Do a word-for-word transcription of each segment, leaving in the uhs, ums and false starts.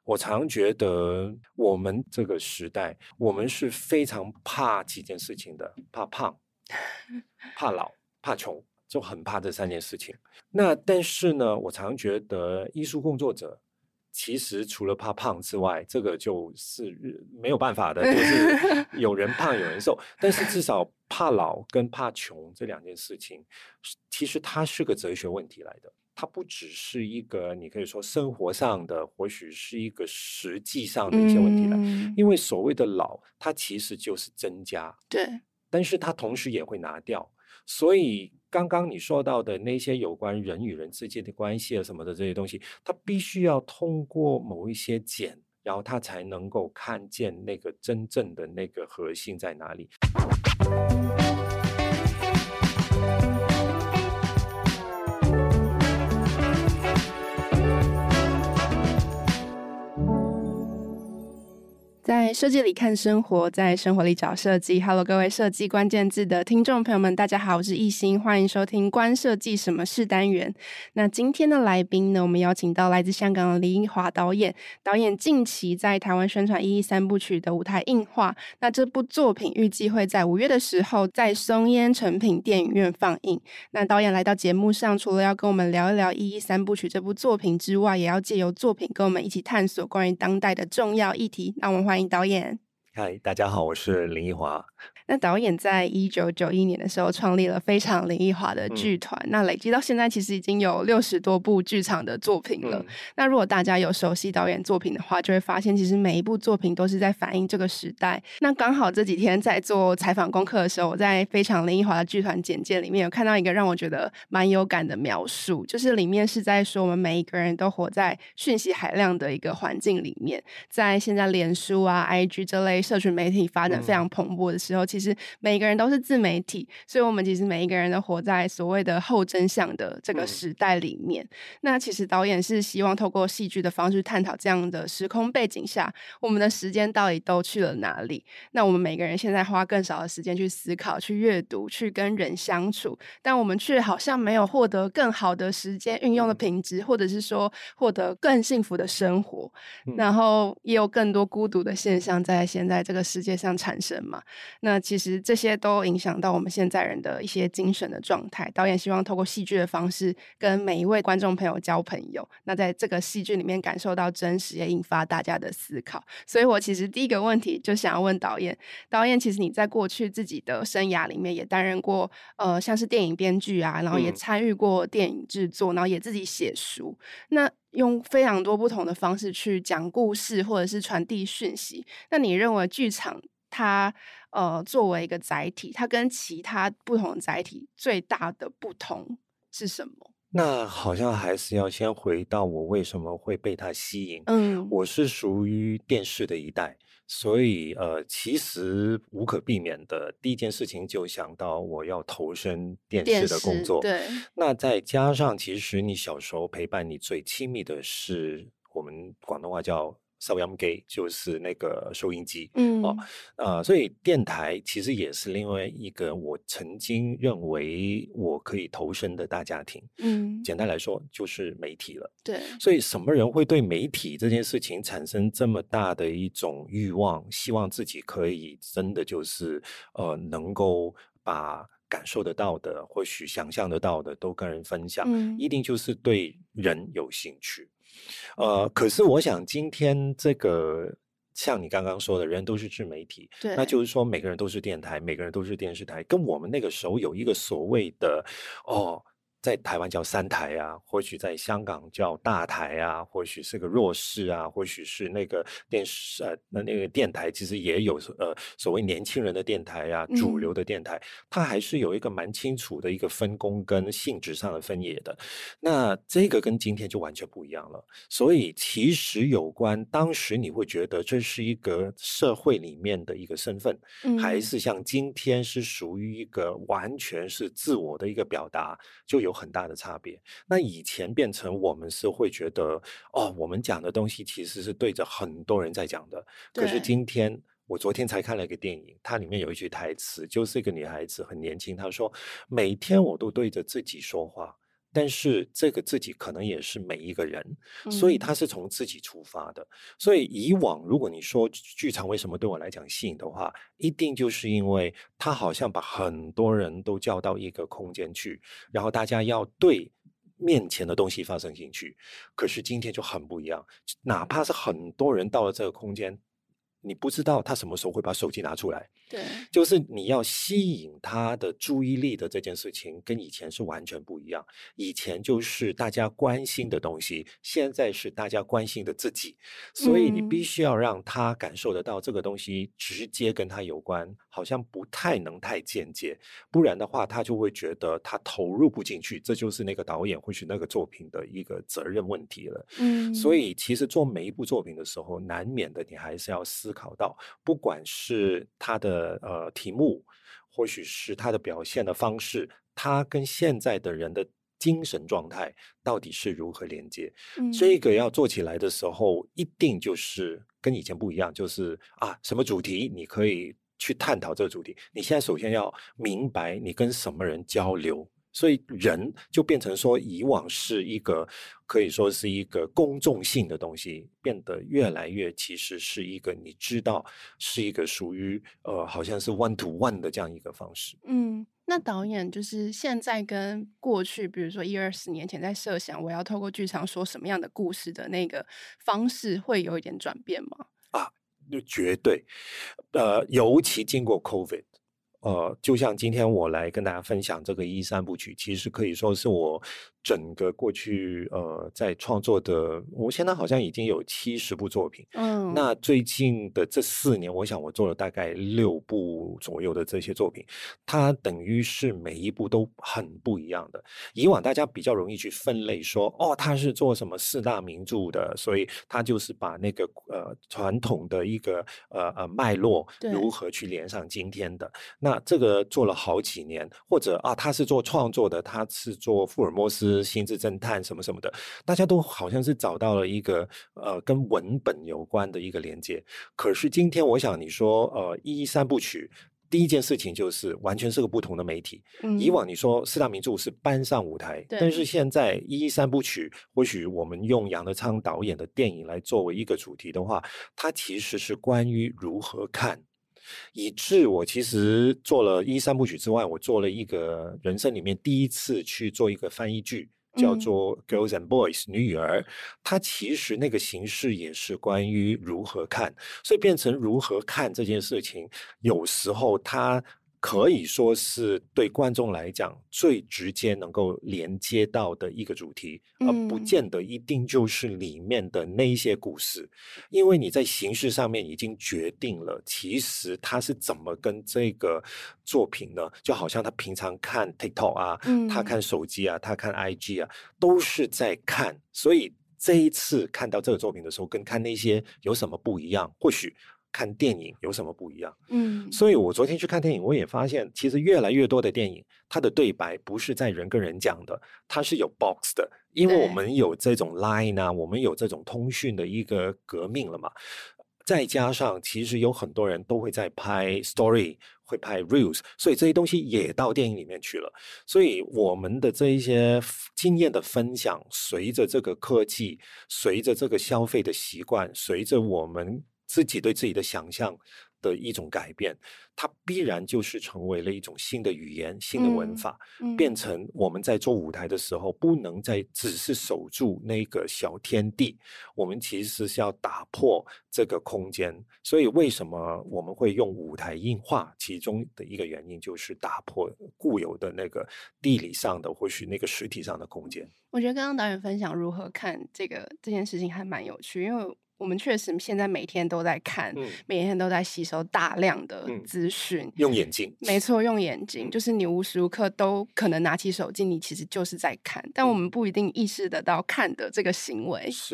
我常觉得我们这个时代，我们是非常怕几件事情的，怕胖、怕老、怕穷，就很怕这三件事情。那但是呢，我常觉得艺术工作者其实除了怕胖之外，这个就是没有办法的，就是有人胖有人瘦。但是至少怕老跟怕穷这两件事情，其实它是个哲学问题来的。它不只是一个你可以说生活上的，或许是一个实际上的一些问题来。嗯、因为所谓的老，它其实就是增加， 对， 但是它同时也会拿掉。所以刚刚你说到的那些有关人与人之间的关系啊什么的这些东西，它必须要通过某一些检，然后它才能够看见那个真正的那个核心在哪里。 在设计里看生活，在生活里找设计。Hello， 各位设计关键字的听众朋友们，大家好，我是艺兴，欢迎收听关设计什么是单元。那今天的来宾呢，我们邀请到来自香港的林奕华导演。导演近期在台湾宣传《一一三部曲》的舞台映画，那这部作品预计会在五月的时候在松烟诚品电影院放映。那导演来到节目上，除了要跟我们聊一聊《一一三部曲》这部作品之外，也要借由作品跟我们一起探索关于当代的重要议题。那我们欢迎欢迎导演。 嗨，大家好，我是林奕华。 那导演在一九九一年的时候创立了非常林奕华的剧团、嗯、那累积到现在其实已经有六十多部剧场的作品了、嗯、那如果大家有熟悉导演作品的话，就会发现其实每一部作品都是在反映这个时代。那刚好这几天在做采访功课的时候，我在非常林奕华的剧团简介里面有看到一个让我觉得蛮有感的描述，就是里面是在说我们每一个人都活在讯息海量的一个环境里面，在现在脸书啊 I G 这类社群媒体发展非常蓬勃的时候、嗯、其实每个人都是自媒体，所以我们其实每一个人都活在所谓的后真相的这个时代里面、嗯、那其实导演是希望透过戏剧的方式探讨这样的时空背景下我们的时间到底都去了哪里。那我们每个人现在花更少的时间去思考、去阅读、去跟人相处，但我们却好像没有获得更好的时间运用的品质、嗯、或者是说获得更幸福的生活、嗯、然后也有更多孤独的现象在现在这个世界上产生嘛。那其实这些都影响到我们现在人的一些精神的状态。导演希望透过戏剧的方式跟每一位观众朋友交朋友，那在这个戏剧里面感受到真实，也引发大家的思考。所以我其实第一个问题就想要问导演，导演其实你在过去自己的生涯里面也担任过呃像是电影编剧啊，然后也参与过电影制作、嗯、然后也自己写书，那用非常多不同的方式去讲故事或者是传递讯息。那你认为剧场它呃作为一个载体，它跟其他不同的载体最大的不同是什么？ 那好像还是要先回到我为什么会被它吸引。 嗯， 我是属于电视的一代，所以呃，其实无可避免的第一件事情就想到我要投身电视的工作。 对， 那再加上其实你小时候陪伴你最亲密的是我们广东话叫收音机，就是那个收音机。嗯，哦，呃，所以电台其实也是另外一个我曾经认为我可以投身的大家庭。嗯，简单来说就是媒体了。 对， 所以什么人会对媒体这件事情产生这么大的一种欲望，希望自己可以真的就是呃能够把感受得到的，或许想象得到的都跟人分享。嗯，一定就是对人有兴趣。呃，可是我想今天这个像你刚刚说的人都是自媒体， 对， 那就是说每个人都是电台，每个人都是电视台，跟我们那个时候有一个所谓的哦，在台湾叫三台啊，或许在香港叫大台啊，或许是个弱势啊，或许是那个电视呃那那个电台其实也有呃所谓年轻人的电台啊，主流的电台、嗯、它还是有一个蛮清楚的一个分工跟性质上的分野的。那这个跟今天就完全不一样了。所以其实有关当时你会觉得这是一个社会里面的一个身份、嗯、还是像今天是属于一个完全是自我的一个表达，就有很大的差别。那以前变成我们是会觉得哦，我们讲的东西其实是对着很多人在讲的，可是今天我昨天才看了一个电影，它里面有一句台词，就是一个女孩子很年轻，她说每天我都对着自己说话， 但是这个自己可能也是每一个人，所以他是从自己出发的。所以以往如果你说剧场为什么对我来讲吸引的话，一定就是因为他好像把很多人都叫到一个空间去，然后大家要对面前的东西发生兴趣。可是今天就很不一样，哪怕是很多人到了这个空间，你不知道他什么时候会把手机拿出来， 对， 就是你要吸引他的注意力的这件事情跟以前是完全不一样。以前就是大家关心的东西，现在是大家关心的自己，所以你必须要让他感受得到这个东西直接跟他有关，好像不太能太间接，不然的话他就会觉得他投入不进去，这就是那个导演或许那个作品的一个责任问题了。嗯，所以其实做每一部作品的时候，难免的你还是要思考到，不管是他的呃题目，或许是他的表现的方式，他跟现在的人的精神状态到底是如何连接。嗯，这个要做起来的时候，一定就是跟以前不一样，就是啊，什么主题你可以去探讨这个主题，你现在首先要明白你跟什么人交流。所以人就变成说，以往是一个可以说是一个公众性的东西，变得越来越其实是一个你知道是一个属于呃好像是 one to one 的这样一个方式。 嗯，那导演就是现在跟过去，比如说一二十年前在设想我要透过剧场说什么样的故事的那个方式，会有一点转变吗？ 啊，绝对，呃，尤其经过 COVID。呃，就像今天我来跟大家分享这个一三部曲，其实可以说是我整个过去呃在创作的，我现在好像已经有七十部作品。嗯，那最近的这四年，我想我做了大概六部左右的这些作品，它等于是每一部都很不一样的。以往大家比较容易去分类说，哦，他是做什么四大名著的，所以他就是把那个呃传统的一个呃呃脉络如何去连上今天的。那这个做了好几年，或者啊，他是做创作的，他是做福尔摩斯、心智侦探什么什么的，大家都好像是找到了一个呃跟文本有关的一个连接。可是今天我想你说呃一三部曲，第一件事情就是完全是个不同的媒体。嗯，以往你说四大名著是搬上舞台，但是现在一三部曲，或许我们用杨德昌导演的电影来作为一个主题的话，它其实是关于如何看。以致我其实做了一三部曲之外，我做了一个人生里面第一次去做一个翻译剧，叫做 Girls and Boys 女与儿，它其实那个形式也是关于如何看，所以变成如何看这件事情，有时候它可以说是对观众来讲最直接能够连接到的一个主题，而不见得一定就是里面的那一些故事，因为你在形式上面已经决定了其实他是怎么跟这个作品呢，就好像他平常看 TikTok 啊，嗯，他看手机啊，他看 I G 啊，都是在看，所以这一次看到这个作品的时候跟看那些有什么不一样，或许看电影有什么不一样？嗯，所以我昨天去看电影，我也发现，其实越来越多的电影，它的对白不是在人跟人讲的，它是有 box 的，因为我们有这种 line 啊，我们有这种通讯的一个革命了嘛。再加上，其实有很多人都会在拍 story， 会拍 reels， 所以这些东西也到电影里面去了。所以我们的这一些经验的分享，随着这个科技，随着这个消费的习惯，随着我们自己对自己的想象的一种改变，它必然就是成为了一种新的语言、新的文法，嗯嗯，变成我们在做舞台的时候，不能再只是守住那个小天地，我们其实是要打破这个空间。所以为什么我们会用舞台映画？其中的一个原因就是打破固有的那个地理上的，或许那个实体上的空间。 我觉得刚刚导演分享如何看这个这件事情还蛮有趣，因为我们确实现在每天都在看，嗯，每天都在吸收大量的资讯，嗯， 用眼睛， 没错，用眼睛，就是你无时无刻都可能拿起手机，你其实就是在看，但我们不一定意识得到看的这个行为。 是。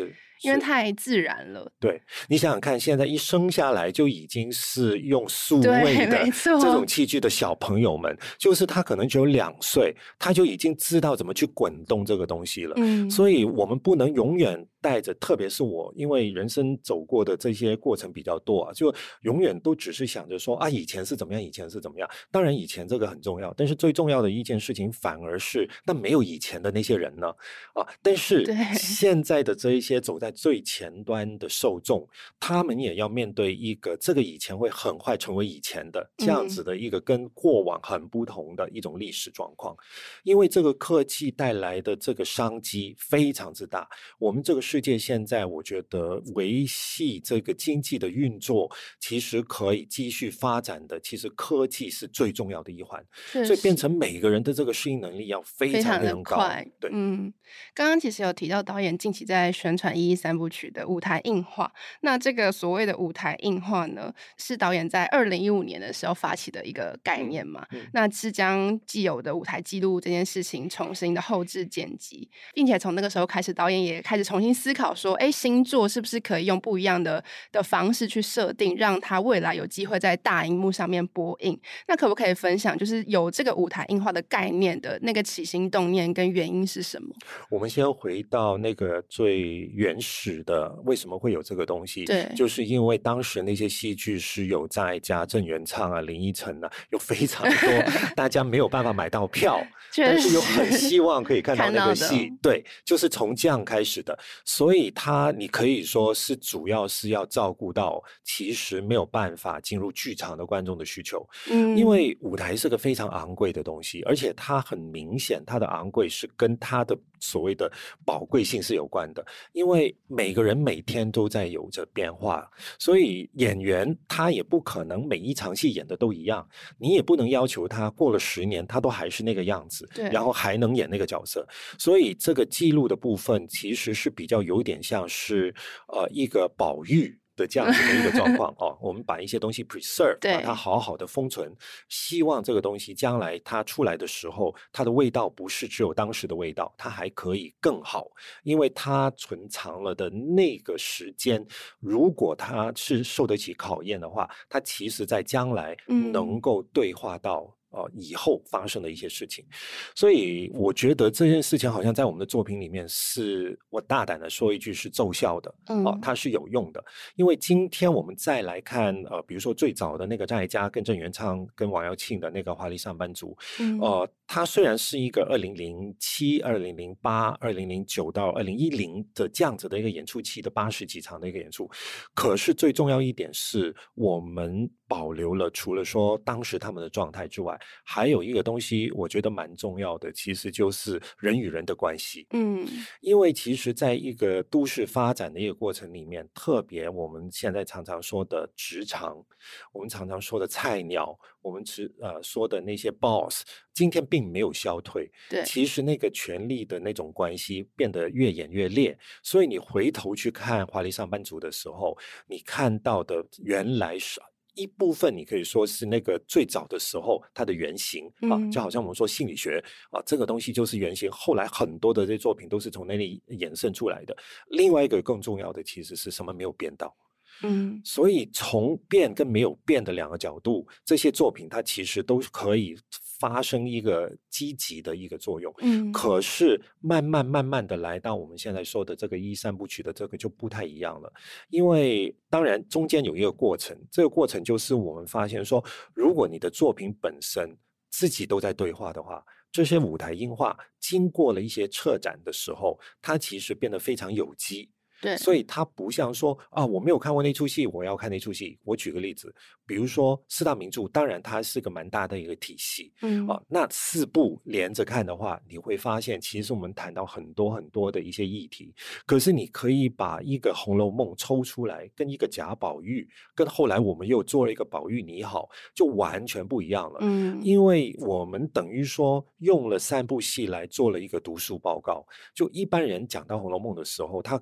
因为太自然了。 对，你想想看，现在一生下来就已经是用数位的这种器具的小朋友们，就是他可能只有两岁，他就已经知道怎么去滚动这个东西了。嗯，所以我们不能永远带着，特别是我，因为人生走过的这些过程比较多啊，就永远都只是想着说啊，以前是怎么样，以前是怎么样。当然，以前这个很重要，但是最重要的一件事情反而是，那没有以前的那些人呢？啊，但是现在的这一些走在最前端的受众，他们也要面对一个这个以前会很快成为以前的这样子的一个跟过往很不同的一种历史状况。因为这个科技带来的这个商机非常之大，我们这个世界现在我觉得维系这个经济的运作其实可以继续发展的，其实科技是最重要的一环，所以变成每个人的这个适应能力要非常非常高。 对，嗯，刚刚其实有提到导演近期在宣传一一三部曲的舞台映画，那这个所谓的舞台映画呢，是导演在二零一五年的时候发起的一个概念嘛？嗯嗯、那是将既有的舞台记录这件事情重新的后制剪辑，并且从那个时候开始，导演也开始重新思考说，哎，新作是不是可以用不一样的的方式去设定，让它未来有机会在大荧幕上面播映？那可不可以分享，就是有这个舞台映画的概念的那个起心动念跟原因是什么？ 我们先回到那个最原始的，为什么会有这个东西？ 对， 就是因为当时那些戏剧是有在家郑元畅啊、林依晨啊，有非常多大家没有办法买到票，但是又很希望可以看到那个戏。对，就是从这样开始的。所以他你可以说是主要是要照顾到其实没有办法进入剧场的观众的需求。嗯，因为舞台是个非常昂贵的东西，而且它很明显它的昂贵是跟它的所谓的宝贵性是有关的，因为每个人每天都在有着变化，所以演员他也不可能每一场戏演的都一样，你也不能要求他过了十年他都还是那个样子，然后还能演那个角色。所以这个记录的部分其实是比较有点像是呃一个保育的这样子的一个状况哦，我们把一些东西 preserve， 把它好好的封存，希望这个东西将来它出来的时候，它的味道不是只有当时的味道，它还可以更好，因为它存藏了的那个时间，如果它是受得起考验的话，它其实在将来能够对话到、嗯呃，以后发生的一些事情。所以我觉得这件事情好像在我们的作品里面是，我大胆的说一句是奏效的，嗯、呃，它是有用的。因为今天我们再来看，呃，比如说最早的那个张艾嘉跟郑元畅跟王耀庆的那个华丽上班族，嗯、呃，它虽然是一个二零零七、二零零八、二零零九到二零一零的这样子的一个演出期的八十几场的一个演出，可是最重要一点是我们保留了除了说当时他们的状态之外，还有一个东西我觉得蛮重要的，其实就是人与人的关系。嗯，因为其实在一个都市发展的一个过程里面，特别我们现在常常说的职场，我们常常说的菜鸟，我们只呃说的那些 boss， 今天并没有消退。 对， 其实那个权力的那种关系变得越演越烈，所以你回头去看华丽上班族的时候，你看到的原来是一部分，你可以说是那个最早的时候它的原型、嗯、啊，就好像我们说心理学啊，这个东西就是原型，后来很多的这些作品都是从那里衍生出来的。另外一个更重要的其实是什么没有变到，嗯，所以从变跟没有变的两个角度，这些作品它其实都可以发生一个积极的一个作用，嗯，可是慢慢慢慢的来到我们现在说的这个一三部曲的这个就不太一样了，因为当然中间有一个过程，这个过程就是我们发现说，如果你的作品本身自己都在对话的话，这些舞台映画经过了一些策展的时候，它其实变得非常有机。 对， 所以它不像说啊，我没有看过那出戏，我要看那出戏。我举个例子，比如说四大名著，当然它是个蛮大的一个体系，嗯，啊，那四部连着看的话，你会发现其实我们谈到很多很多的一些议题。可是你可以把一个《红楼梦》抽出来，跟一个贾宝玉，跟后来我们又做了一个宝玉你好，就完全不一样了。嗯，因为我们等于说用了三部戏来做了一个读书报告。就一般人讲到《红楼梦》的时候，他可能不会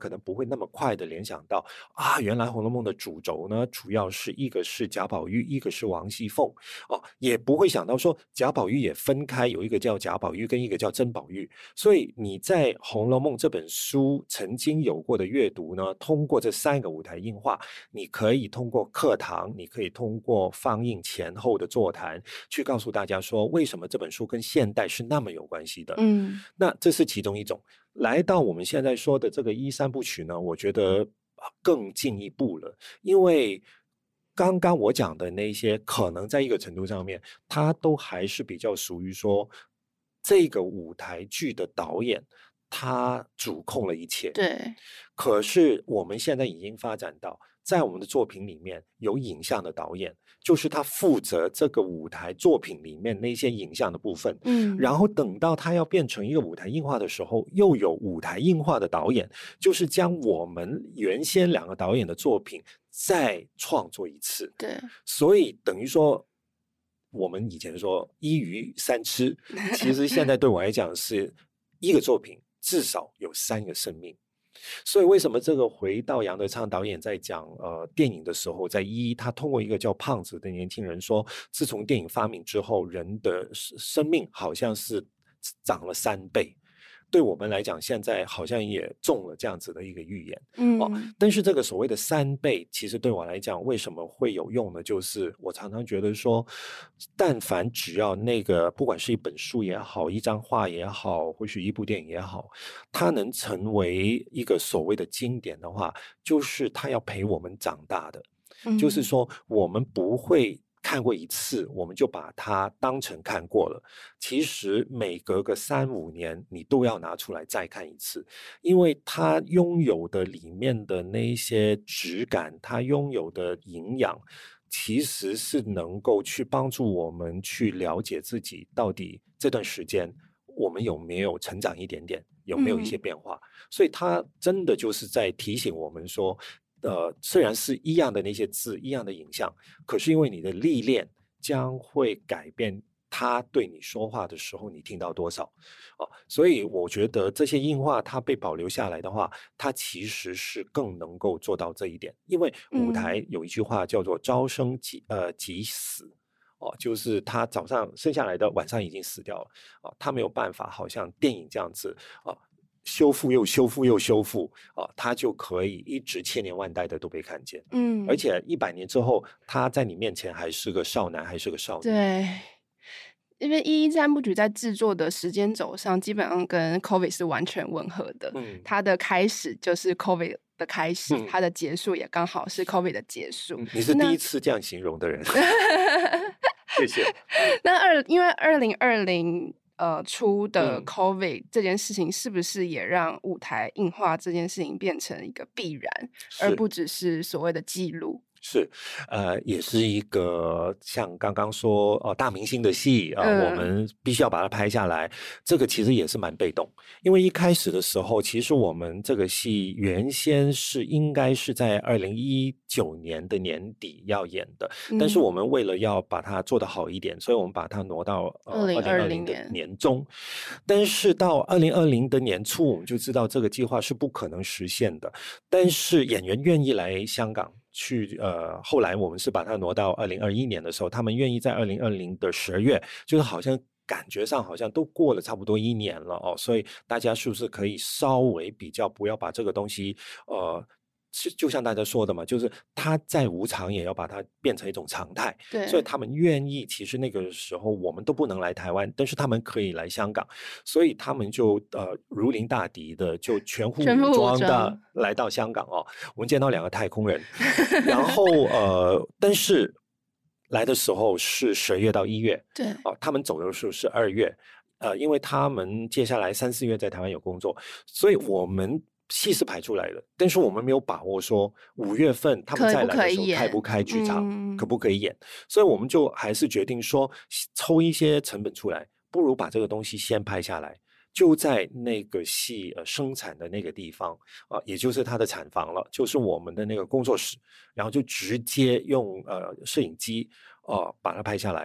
那么快的联想到啊，原来《红楼梦》的主轴呢，主要是一个是贾宝玉，一个是王熙凤哦，也不会想到说贾宝玉也分开，有一个叫贾宝玉跟一个叫甄宝玉。所以你在《红楼梦》这本书曾经有过的阅读呢，通过这三个舞台映画，你可以通过课堂，你可以通过放映前后的座谈，去告诉大家说为什么这本书跟现代是那么有关系的。 嗯， 那这是其中一种。来到我们现在说的这个一三部曲呢，我觉得更进一步了，因为刚刚我讲的那些可能在一个程度上面，它都还是比较属于说这个舞台剧的导演他主控了一切。 对。 可是我们现在已经发展到在我们的作品里面有影像的导演，就是他负责这个舞台作品里面那些影像的部分， 嗯， 然后等到他要变成一个舞台映画的时候，又有舞台映画的导演，就是将我们原先两个导演的作品再创作一次。 对， 所以等于说我们以前说一鱼三吃，其实现在对我来讲是一个作品至少有三个生命。所以为什么这个回到杨德昌导演在讲呃电影的时候，在一他通过一个叫胖子的年轻人说，自从电影发明之后，人的生命好像是长了三倍。对我们来讲，现在好像也中了这样子的一个预言。 嗯、 哦，但是这个所谓的三倍，其实对我来讲，为什么会有用呢？就是我常常觉得说，但凡只要那个，不管是一本书也好，一张画也好，或许一部电影也好，它能成为一个所谓的经典的话，就是它要陪我们长大的。 嗯、 就是说，我们不会看过一次我们就把它当成看过了，其实每隔个三五年你都要拿出来再看一次，因为它拥有的里面的那些质感，它拥有的营养，其实是能够去帮助我们去了解自己到底这段时间我们有没有成长一点点，有没有一些变化、嗯、所以它真的就是在提醒我们说呃，虽然是一样的那些字，一样的影像，可是因为你的历练将会改变他对你说话的时候你听到多少、哦、所以我觉得这些映画它被保留下来的话，它其实是更能够做到这一点。因为舞台有一句话叫做朝生即呃即死哦，就是他早上生下来的，晚上已经死掉了哦，他没有办法好像电影这样子哦，修复又修复又修复啊，它就可以一直千年万代的都被看见。嗯，而且一百年之后，他在你面前还是个少男，还是个少女。 对，因为一一三部曲在制作的时间轴上，基本上跟 COVID 是完全吻合的。嗯，它的开始就是 COVID 的开始，嗯、它的结束也刚好是 COVID 的结束。 嗯、你是第一次这样形容的人，谢谢。 那二因为二零二零。呃，出的 COVID 这件事情，是不是也让舞台映画这件事情变成一个必然，而不只是所谓的记录？ 是，呃，也是一个像刚刚说呃大明星的戏啊、呃嗯，我们必须要把它拍下来。这个其实也是蛮被动，因为一开始的时候，其实我们这个戏原先是应该是在二零一九年的年底要演的、嗯，但是我们为了要把它做得好一点，所以我们把它挪到二零二零的年中。但是到二零二零的年初，我们就知道这个计划是不可能实现的。但是演员愿意来香港。去呃，后来我们是把它挪到二零二一年的时候，他们愿意在二零二零的十二月，就是好像感觉上好像都过了差不多一年了哦，所以大家是不是可以稍微比较不要把这个东西呃。是就像大家说的嘛，就是它再无常也要把它变成一种常态。 对， 所以他们愿意，其实那个时候我们都不能来台湾，但是他们可以来香港，所以他们就呃如临大敌的就全副武装的来到香港哦。我们见到两个太空人，然后呃，但是来的时候是十月到一月， 对哦，他们走的时候是二月，呃，因为他们接下来三四月在台湾有工作，所以我们。戏是排出来的，但是我们没有把握说五月份他们再来的时候开不开剧场，嗯、可不可以演，所以我们就还是决定说抽一些成本出来，不如把这个东西先拍下来，就在那个戏、呃、生产的那个地方啊、呃，也就是它的产房了，就是我们的那个工作室，然后就直接用呃摄影机呃把它拍下来。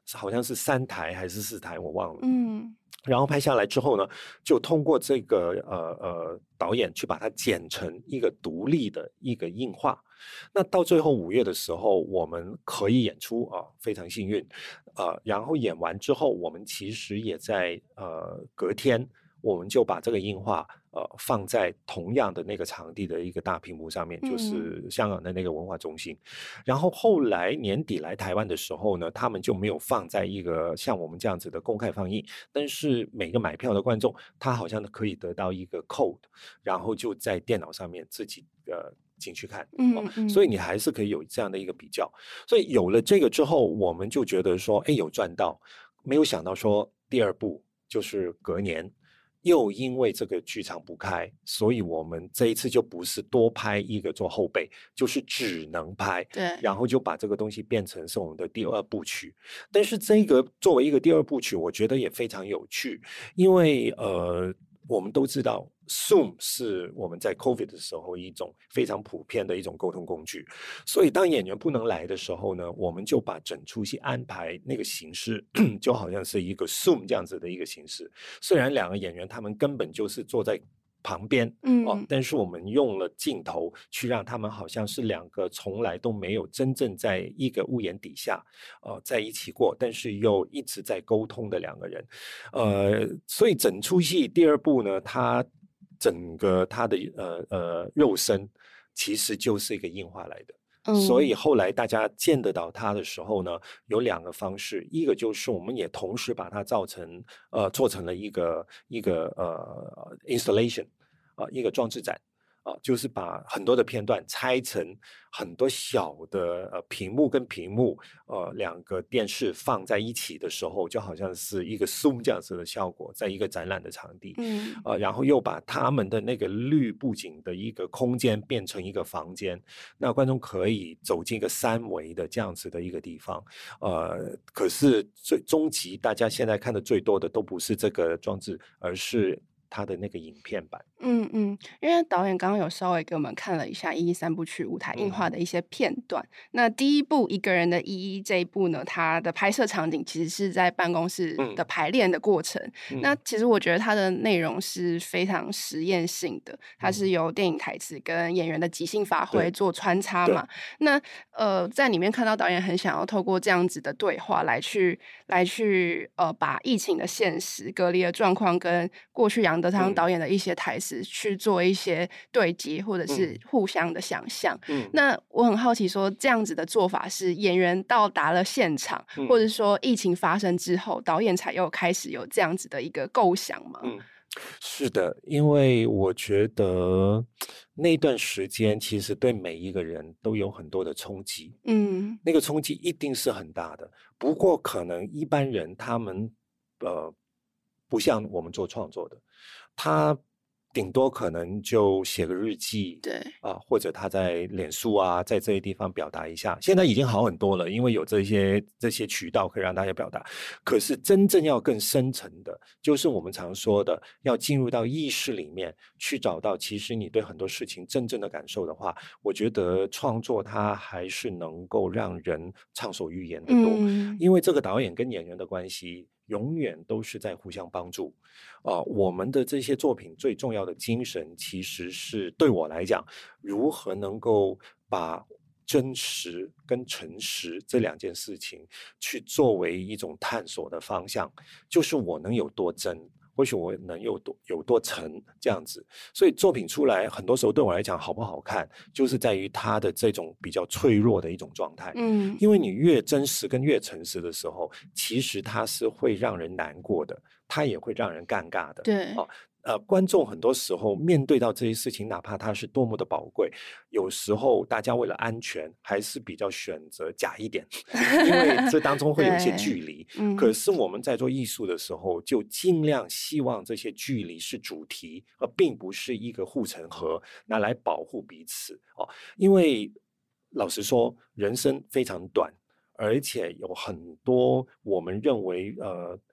好像是三台还是四台，我忘了。 嗯， 然后拍下来之后呢，就通过这个呃呃导演去把它剪成一个独立的一个映画。那到最后五月的时候，我们可以演出啊，非常幸运。呃，然后演完之后，我们其实也在呃隔天，我们就把这个映画呃放在同样的那个场地的一个大屏幕上面，就是香港的那个文化中心。然后后来年底来台湾的时候呢，他们就没有放在一个像我们这样子的公开放映，但是每个买票的观众他好像可以得到一个 code， 然后就在电脑上面自己呃进去看。 嗯哦， 嗯， 所以你还是可以有这样的一个比较。所以有了这个之后，我们就觉得说，哎，有赚到。没有想到说第二部就是隔年又因为这个剧场不开，所以我们这一次就不是多拍一个做后备，就是只能拍， 对， 然后就把这个东西变成是我们的第二部曲。但是这个作为一个第二部曲，我觉得也非常有趣，因为呃我们都知道 Zoom 是我们在 COVID 的时候一种非常普遍的一种沟通工具，所以当演员不能来的时候呢，我们就把整出戏安排那个形式就好像是一个 Zoom 这样子的一个形式。虽然两个演员他们根本就是坐在旁边， 嗯， 哦，但是我们用了镜头去让他们好像是两个从来都没有真正在一个屋檐底下呃在一起过，但是又一直在沟通的两个人。呃所以整出戏第二部呢，它整个它的呃呃肉身其实就是一个映画来的。 嗯， 所以后来大家见得到它的时候呢，有两个方式，一个就是我们也同时把它造成呃做成了一个一个呃 installation 啊、呃、一个装置展啊、呃，就是把很多的片段拆成很多小的呃屏幕跟屏幕呃两个电视放在一起的时候，就好像是一个 Zoom 这样子的效果，在一个展览的场地， 嗯， 呃，然后又把他们的那个绿布景的一个空间变成一个房间，那观众可以走进一个三维的这样子的一个地方。呃，可是最终极大家现在看的最多的都不是这个装置，而是它的那个影片版。 嗯嗯，因为导演刚刚有稍微给我们看了一下《一一》三部曲舞台映画嗯的一些片段。那第一部《一个人的一一》这一部呢，它的拍摄场景其实是在办公室的排练的过程。 嗯那其实我觉得它的内容是非常实验性的，它是由电影台词跟演员的即兴发挥对做穿插嘛。那呃，在里面看到导演很想要透过这样子的对话来去来去呃，把疫情的现实、隔离的状况跟过去杨德昌导演的一些台词去做一些对接，或者是互相的想象。 嗯， 那我很好奇说，这样子的做法是演员到达了现场， 嗯或者说疫情发生之后，导演才又开始有这样子的一个构想吗？ 嗯，是的，因为我觉得那段时间其实对每一个人都有很多的冲击， 嗯， 那个冲击一定是很大的。不过可能一般人他们呃不像我们做创作的，他顶多可能就写个日记， 对啊，或者他在脸书啊，在这些地方表达一下。现在已经好很多了，因为有这些这些渠道可以让大家表达。可是真正要更深层的，就是我们常说的，要进入到意识里面去找到，其实你对很多事情真正的感受的话，我觉得创作它还是能够让人畅所欲言的多。 嗯， 因为这个导演跟演员的关系永远都是在互相帮助。呃，我们的这些作品最重要的精神，其实是对我来讲，如何能够把真实跟诚实这两件事情去作为一种探索的方向，就是我能有多真，或许我能有多有多诚这样子。所以作品出来很多时候对我来讲好不好看，就是在于它的这种比较脆弱的一种状态。 嗯， 因为你越真实跟越诚实的时候，其实它是会让人难过的，它也会让人尴尬的。 对， 哦，呃，观众很多时候面对到这些事情，哪怕它是多么的宝贵，有时候大家为了安全，还是比较选择假一点，因为这当中会有一些距离。 嗯， 可是我们在做艺术的时候，就尽量希望这些距离是主题，而并不是一个护城河，拿来保护彼此。哦，因为老实说，人生非常短，而且有很多我们认为呃。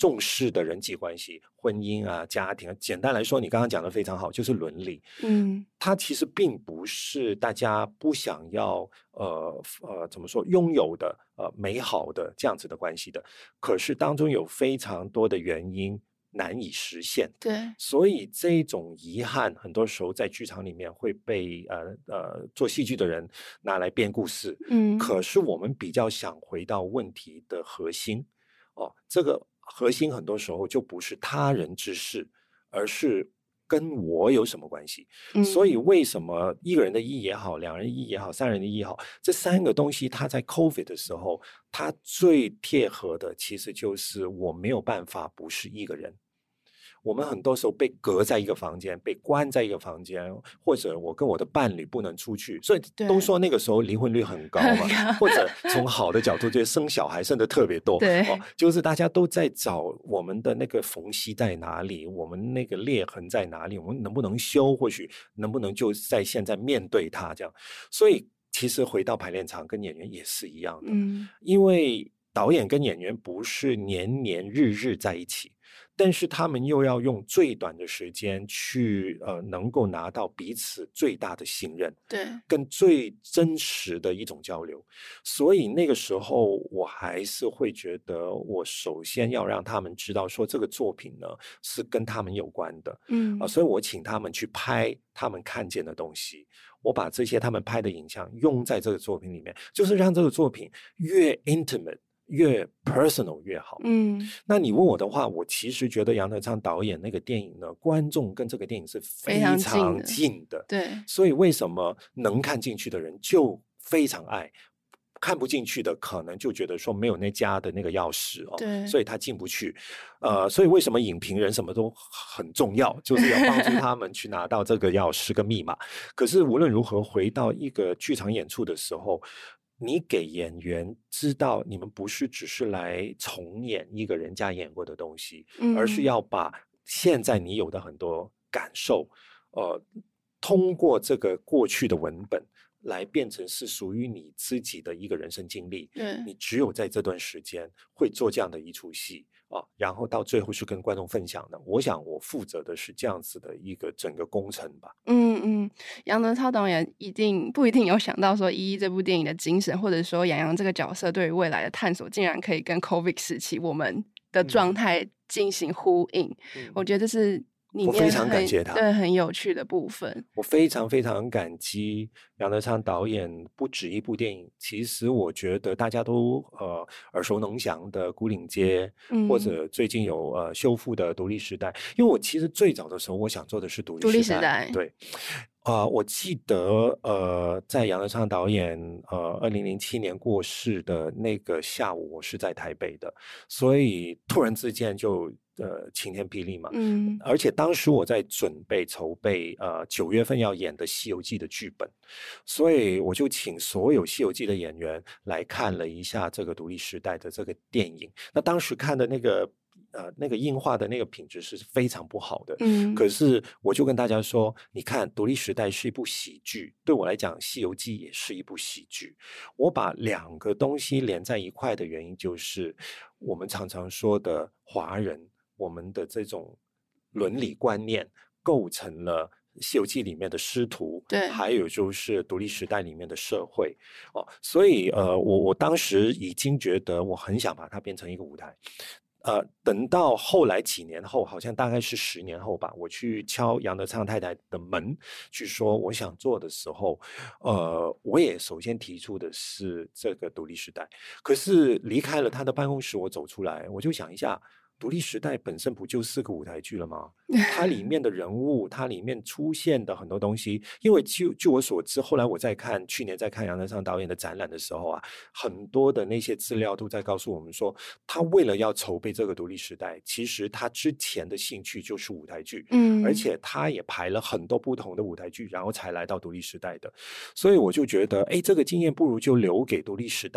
重视的人际关系，婚姻啊、家庭啊，简单来说，你刚刚讲的非常好，就是伦理。嗯，它其实并不是大家不想要呃呃怎么说拥有的呃美好的这样子的关系的，可是当中有非常多的原因难以实现。 对， 所以这种遗憾很多时候在剧场里面会被呃呃做戏剧的人拿来编故事。嗯，可是我们比较想回到问题的核心哦，这个核心很多时候就不是他人之事，而是跟我有什么关系。嗯，所以为什么一个人的意也好，两人的意也好，三人的意也好，这三个东西它在 COVID 的时候它最贴合的其实就是我没有办法不是一个人。我们很多时候被隔在一个房间，被关在一个房间，或者我跟我的伴侣不能出去，所以都说那个时候离婚率很高嘛。或者从好的角度，就是生小孩生的特别多。对、哦，就是大家都在找我们的那个缝隙在哪里，我们那个裂痕在哪里，我们能不能修，或许能不能就在现在面对它这样。所以其实回到排练场跟演员也是一样的。嗯，因为导演跟演员不是年年日日在一起，但是他们又要用最短的时间去呃，能够拿到彼此最大的信任，对，跟最真实的一种交流。所以那个时候我还是会觉得我首先要让他们知道说这个作品呢是跟他们有关的。嗯、呃，所以我请他们去拍他们看见的东西，我把这些他们拍的影像用在这个作品里面，就是让这个作品越 intimate越 personal 越好。嗯，那你问我的话，我其实觉得杨德昌导演那个电影呢，观众跟这个电影是非常近的，近的。对，所以为什么能看进去的人就非常爱，看不进去的可能就觉得说没有那家的那个钥匙哦，对，所以他进不去。呃，所以为什么影评人什么都很重要，就是要帮助他们去拿到这个钥匙跟密码。可是无论如何，回到一个剧场演出的时候，你给演员知道你们不是只是来重演一个人家演过的东西，嗯，而是要把现在你有的很多感受呃，通过这个过去的文本来变成是属于你自己的一个人生经历。对，你只有在这段时间会做这样的一出戏啊，然后到最后是跟观众分享的。我想我负责的是这样子的一个整个工程吧。嗯嗯，杨德昌导演一定不一定有想到说一一这部电影的精神，或者说杨洋这个角色对于未来的探索，竟然可以跟 COVID 时期我们的状态进行呼应。嗯，我觉得这是里面我非常感谢他， 对，很有趣的部分。 我非常非常感激杨德昌导演不止一部电影，其实我觉得大家都呃耳熟能详的孤岭街，嗯，或者最近有呃修复的独立时代。因为我其实最早的时候我想做的是独立时代， 独立时代， 对。啊、呃，我记得呃，在杨德昌导演呃二零零七年过世的那个下午，我是在台北的，所以突然之间就呃晴天霹雳嘛，嗯，而且当时我在准备筹备呃九月份要演的《西游记》的剧本，所以我就请所有《西游记》的演员来看了一下这个独立时代的这个电影。那当时看的那个。呃，那个映画的那个品质是非常不好的。嗯，可是我就跟大家说，你看《独立时代》是一部喜剧，对我来讲，《西游记》也是一部喜剧。我把两个东西连在一块的原因，就是我们常常说的华人，我们的这种伦理观念构成了《西游记》里面的师徒，对，还有就是独立时代里面的社会哦，所以呃，我我当时已经觉得我很想把它变成一个舞台。呃，等到后来几年后，好像大概是十年后吧，我去敲杨德昌太太的门，去说我想做的时候，呃，我也首先提出的是这个独立时代。可是离开了他的办公室，我走出来，我就想一下。独立时代本身不就是个舞台剧了吗？它里面的人物，它里面出现的很多东西，因为据据我所知，后来我在看去年在看杨德昌导演的展览的时候啊，很多的那些资料都在告诉我们说，他为了要筹备这个独立时代，其实他之前的兴趣就是舞台剧，嗯，而且他也排了很多不同的舞台剧，然后才来到独立时代的。所以我就觉得，哎，这个经验不如就留给独立时代。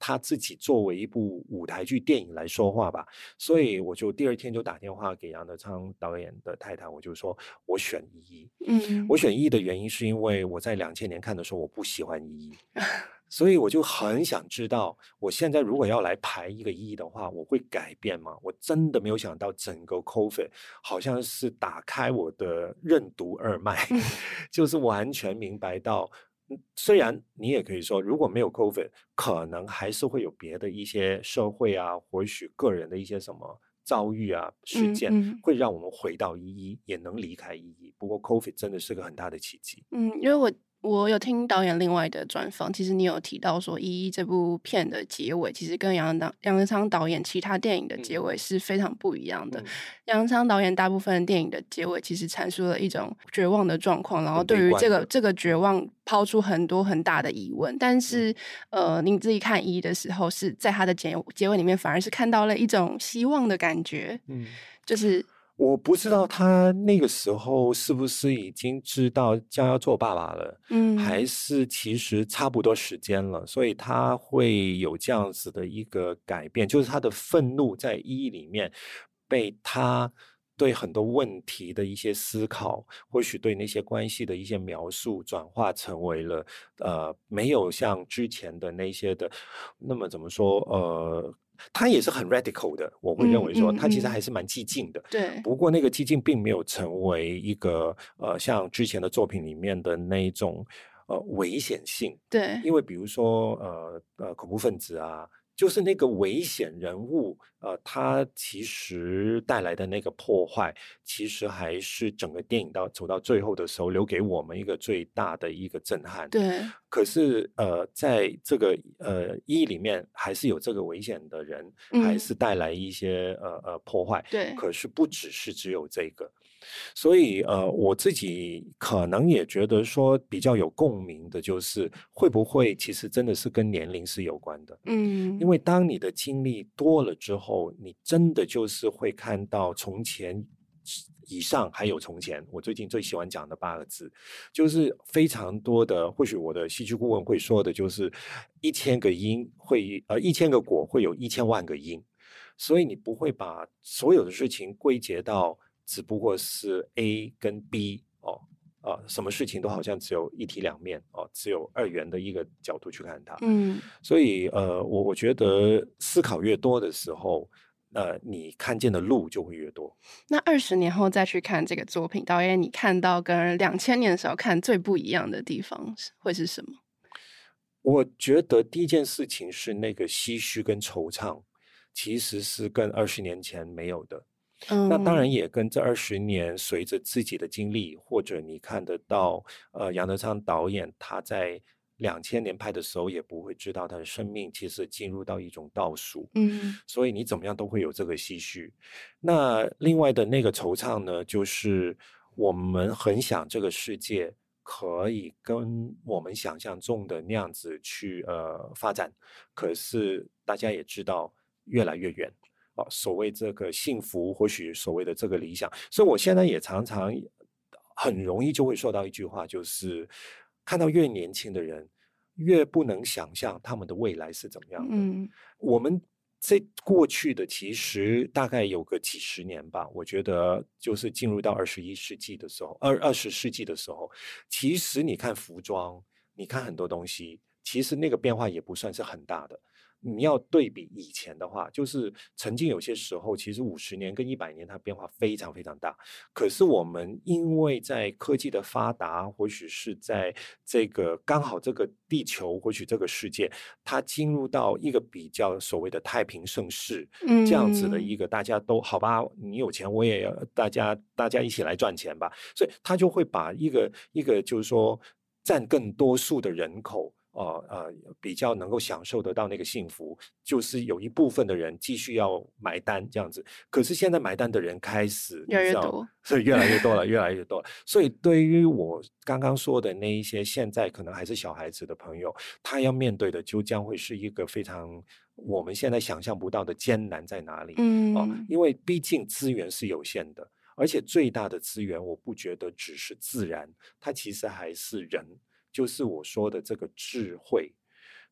他自己作为一部舞台剧电影来说话吧。所以我就第二天就打电话给杨德昌导演的太太，我就说我选一一。 嗯， 我选一一的原因是因为我在两千年看的时候我不喜欢一一，所以我就很想知道，我现在如果要来排一个一一的话，我会改变吗？我真的没有想到整个 COVID 好像是打开我的任督二脉，就是完全明白到，虽然你也可以说，如果没有 COVID， 可能还是会有别的一些社会啊，或许个人的一些什么遭遇啊事件， 嗯嗯会让我们回到一一，也能离开一一。不过 COVID 真的是个很大的奇迹。 嗯，因为我我有听导演另外的专访，其实你有提到说《一一》这部片的结尾，其实跟杨德杨德昌导演其他电影的结尾是非常不一样的。 嗯杨德昌导演大部分电影的结尾其实阐述了一种绝望的状况，然后很悲对于观的这个这个绝望抛出很多很大的疑问。但是，呃，您自己看《一一》的时候，是在他的结结尾里面，反而是看到了一种希望的感觉， 嗯， 就是我不知道他那个时候是不是已经知道将要做爸爸了， 嗯， 还是其实差不多时间了，所以他会有这样子的一个改变，就是他的愤怒在一一里面被他对很多问题的一些思考，或许对那些关系的一些描述，转化成为了呃没有像之前的那些的那么怎么说呃。他也是很 radical 的，我会认为说嗯嗯他其实嗯还是蛮激进的。 对， 不过那个激进并没有成为一个呃像之前的作品里面的那一种呃危险性， 对， 因为比如说呃呃恐怖分子啊，就是那个危险人物，呃，他其实带来的那个破坏，其实还是整个电影到走到最后的时候，留给我们一个最大的一个震撼。 对， 可是呃，在这个呃一里面，还是有这个危险的人，还嗯， 是带来一些呃呃破坏。 对， 可是不只是只有这个。所以呃，我自己可能也觉得说比较有共鸣的，就是会不会其实真的是跟年龄是有关的。 嗯， 因为当你的经历多了之后，你真的就是会看到从前以上还有从前。我最近最喜欢讲的八个字，就是非常多的，或许我的戏剧顾问会说的，就是一千个因会呃一千个果会有一千万个因，所以你不会把所有的事情归结到只不过是 A 跟 B 哦。啊、呃，什么事情都好像只有一体两面哦，只有二元的一个角度去看它。 嗯， 所以呃，我我觉得思考越多的时候，呃，你看见的路就会越多。 那二十年后再去看这个作品，导演你看到跟两千年的时候看最不一样的地方是会是什么？ 我觉得第一件事情是那个唏嘘跟惆怅，其实是跟二十年前没有的。 嗯， 那当然也跟这二十年随着自己的经历，或者你看得到，呃，杨德昌导演他在两千年拍的时候，也不会知道他的生命其实进入到一种倒数， 嗯， 所以你怎么样都会有这个唏嘘。那另外的那个惆怅呢，就是我们很想这个世界可以跟我们想象中的那样子去呃发展，可是大家也知道越来越远。啊，所谓这个幸福，或许所谓的这个理想，所以我现在也常常很容易就会说到一句话，就是看到越年轻的人，越不能想象他们的未来是怎么样的。 嗯， 我们这过去的其实大概有个几十年吧，我觉得就是进入到二十一世纪的时候，二二十世纪的时候，其实你看服装，你看很多东西，其实那个变化也不算是很大的。你要对比以前的话，就是曾经有些时候，其实五十年跟一百年它变化非常非常大。可是我们因为在科技的发达，或许是在这个刚好这个地球，或许这个世界，它进入到一个比较所谓的太平盛世， 嗯， 这样子的一个大家都好吧，你有钱我也要，大家大家一起来赚钱吧，所以他就会把一个一个就是说占更多数的人口。呃呃，比较能够享受得到那个幸福，就是有一部分的人继续要买单这样子。可是现在买单的人开始越来越多， 所以越来越多了，越来越多了。所以对于我刚刚说的那一些现在可能还是小孩子的朋友，他要面对的就将会是一个非常我们现在想象不到的艰难在哪里。 嗯， 哦，因为毕竟资源是有限的，而且最大的资源我不觉得只是自然，它其实还是人。就是我说的这个智慧，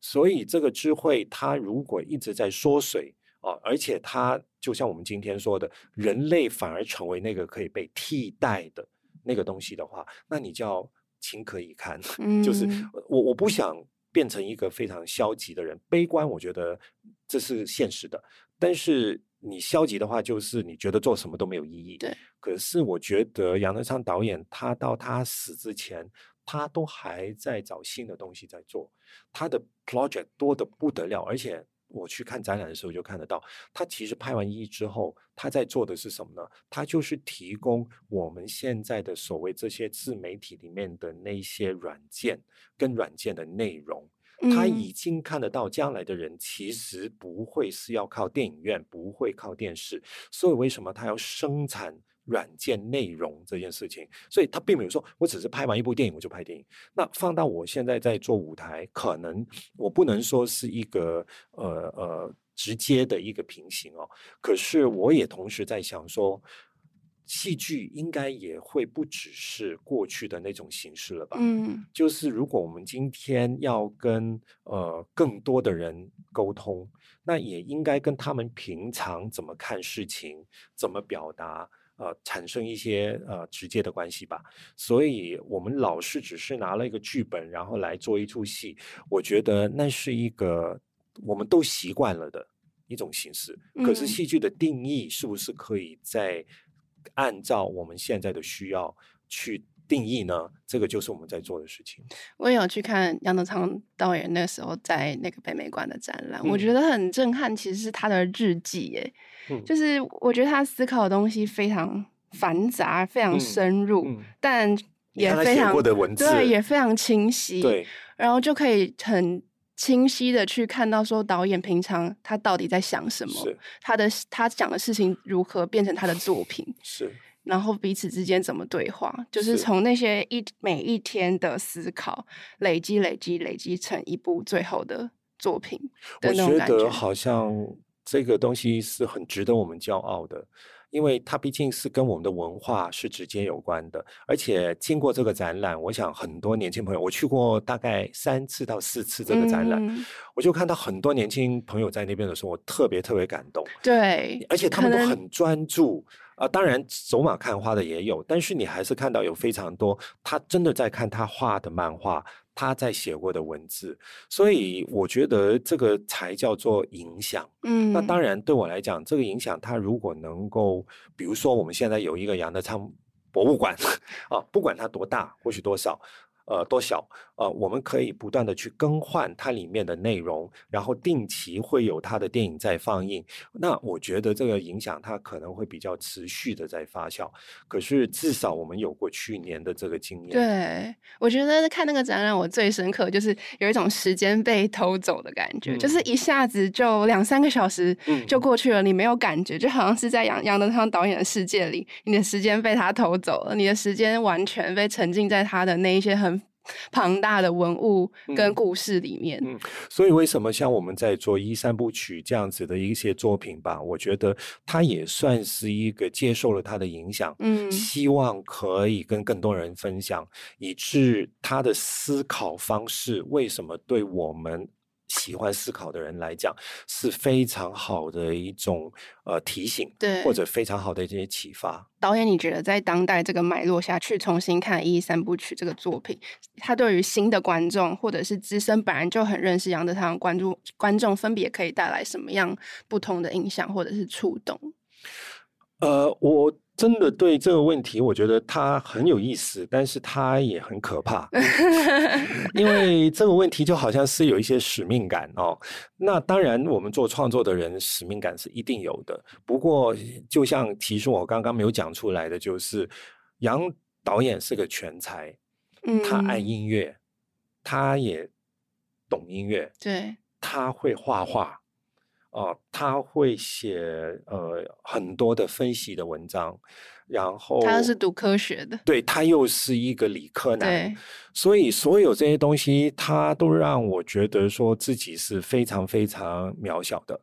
所以这个智慧它如果一直在缩水啊，而且它就像我们今天说的，人类反而成为那个可以被替代的那个东西的话，那你就要情可以堪。嗯、就是我我不想变成一个非常消极的人，悲观我觉得这是现实的，但是你消极的话就是你觉得做什么都没有意义。 对， 可是我觉得杨德昌导演他到他死之前他都还在找新的东西在做，他的 project 多得不得了，而且我去看展览的时候就看得到，他其实拍完一之后他在做的是什么呢？他就是提供我们现在的所谓这些自媒体里面的那些软件跟软件的内容，他已经看得到将来的人其实不会是要靠电影院，不会靠电视，所以为什么他要生产软件内容这件事情？所以他并没有说我只是拍完一部电影我就拍电影。那放到我现在在做舞台，可能我不能说是一个呃呃直接的一个平行哦，可是我也同时在想说，戏剧应该也会不只是过去的那种形式了吧？嗯，就是如果我们今天要跟呃更多的人沟通，那也应该跟他们平常怎么看事情、怎么表达，呃，产生一些呃直接的关系吧。所以我们老是只是拿了一个剧本，然后来做一出戏，我觉得那是一个我们都习惯了的一种形式。可是戏剧的定义是不是可以在按照我们现在的需要去定义呢？这个就是我们在做的事情。 我也有去看杨德昌导演那时候在那个北美馆的展览，嗯、我觉得很震撼，其实是他的日记耶、嗯、就是我觉得他思考的东西非常繁杂，非常深入，嗯嗯、但也非常过的文字对，也非常清晰， 对， 然后就可以很清晰的去看到说导演平常他到底在想什么，他的他讲的事情如何变成他的作品， 是， 然后彼此之间怎么对话，就是从那些一每一天的思考累积累积累积成一部最后的作品的那种感觉。 我觉得好像这个东西是很值得我们骄傲的，因为它毕竟是跟我们的文化是直接有关的，而且经过这个展览，我想很多年轻朋友，我去过大概三次到四次这个展览，嗯、我就看到很多年轻朋友在那边的时候，我特别特别感动。 对， 而且他们都很专注啊、呃，当然走马看花的也有，但是你还是看到有非常多他真的在看他画的漫画，他在写过的文字，所以我觉得这个才叫做影响。嗯，那当然对我来讲，这个影响它如果能够，比如说我们现在有一个杨德昌博物馆啊，不管它多大，或许多少。呃，多小呃，我们可以不断的去更换它里面的内容，然后定期会有它的电影在放映。那我觉得这个影响它可能会比较持续的在发酵。可是至少我们有过去年的这个经验。 对，我觉得看那个展览我最深刻就是有一种时间被偷走的感觉，嗯、就是一下子就两三个小时就过去了，嗯、你没有感觉，就好像是在杨杨德昌导演的世界里，你的时间被他偷走了，你的时间完全被沉浸在他的那一些很庞大的文物跟故事里面。嗯嗯、所以为什么像我们在做一三部曲这样子的一些作品吧，我觉得它也算是一个接受了它的影响，嗯，希望可以跟更多人分享，以致他的思考方式为什么对我们喜欢思考的人来讲是非常好的一种呃提醒，对，或者非常好的一些启发。 导演，你觉得在当代这个脉络下去重新看《一一三部曲》这个作品，它对于新的观众或者是资深本来就很认识杨德昌的观众观众分别可以带来什么样不同的影响或者是触动？ 呃，我真的对这个问题，我觉得它很有意思，但是它也很可怕，因为这个问题就好像是有一些使命感哦。那当然，我们做创作的人使命感是一定有的。不过，就像其实我刚刚没有讲出来的，就是杨导演是个全才，嗯，他爱音乐，他也懂音乐， 对， 他会画画。哦、呃，他会写呃很多的分析的文章，然后他是读科学的， 对，他又是一个理科男， 对， 所以所有这些东西，他都让我觉得说自己是非常非常渺小的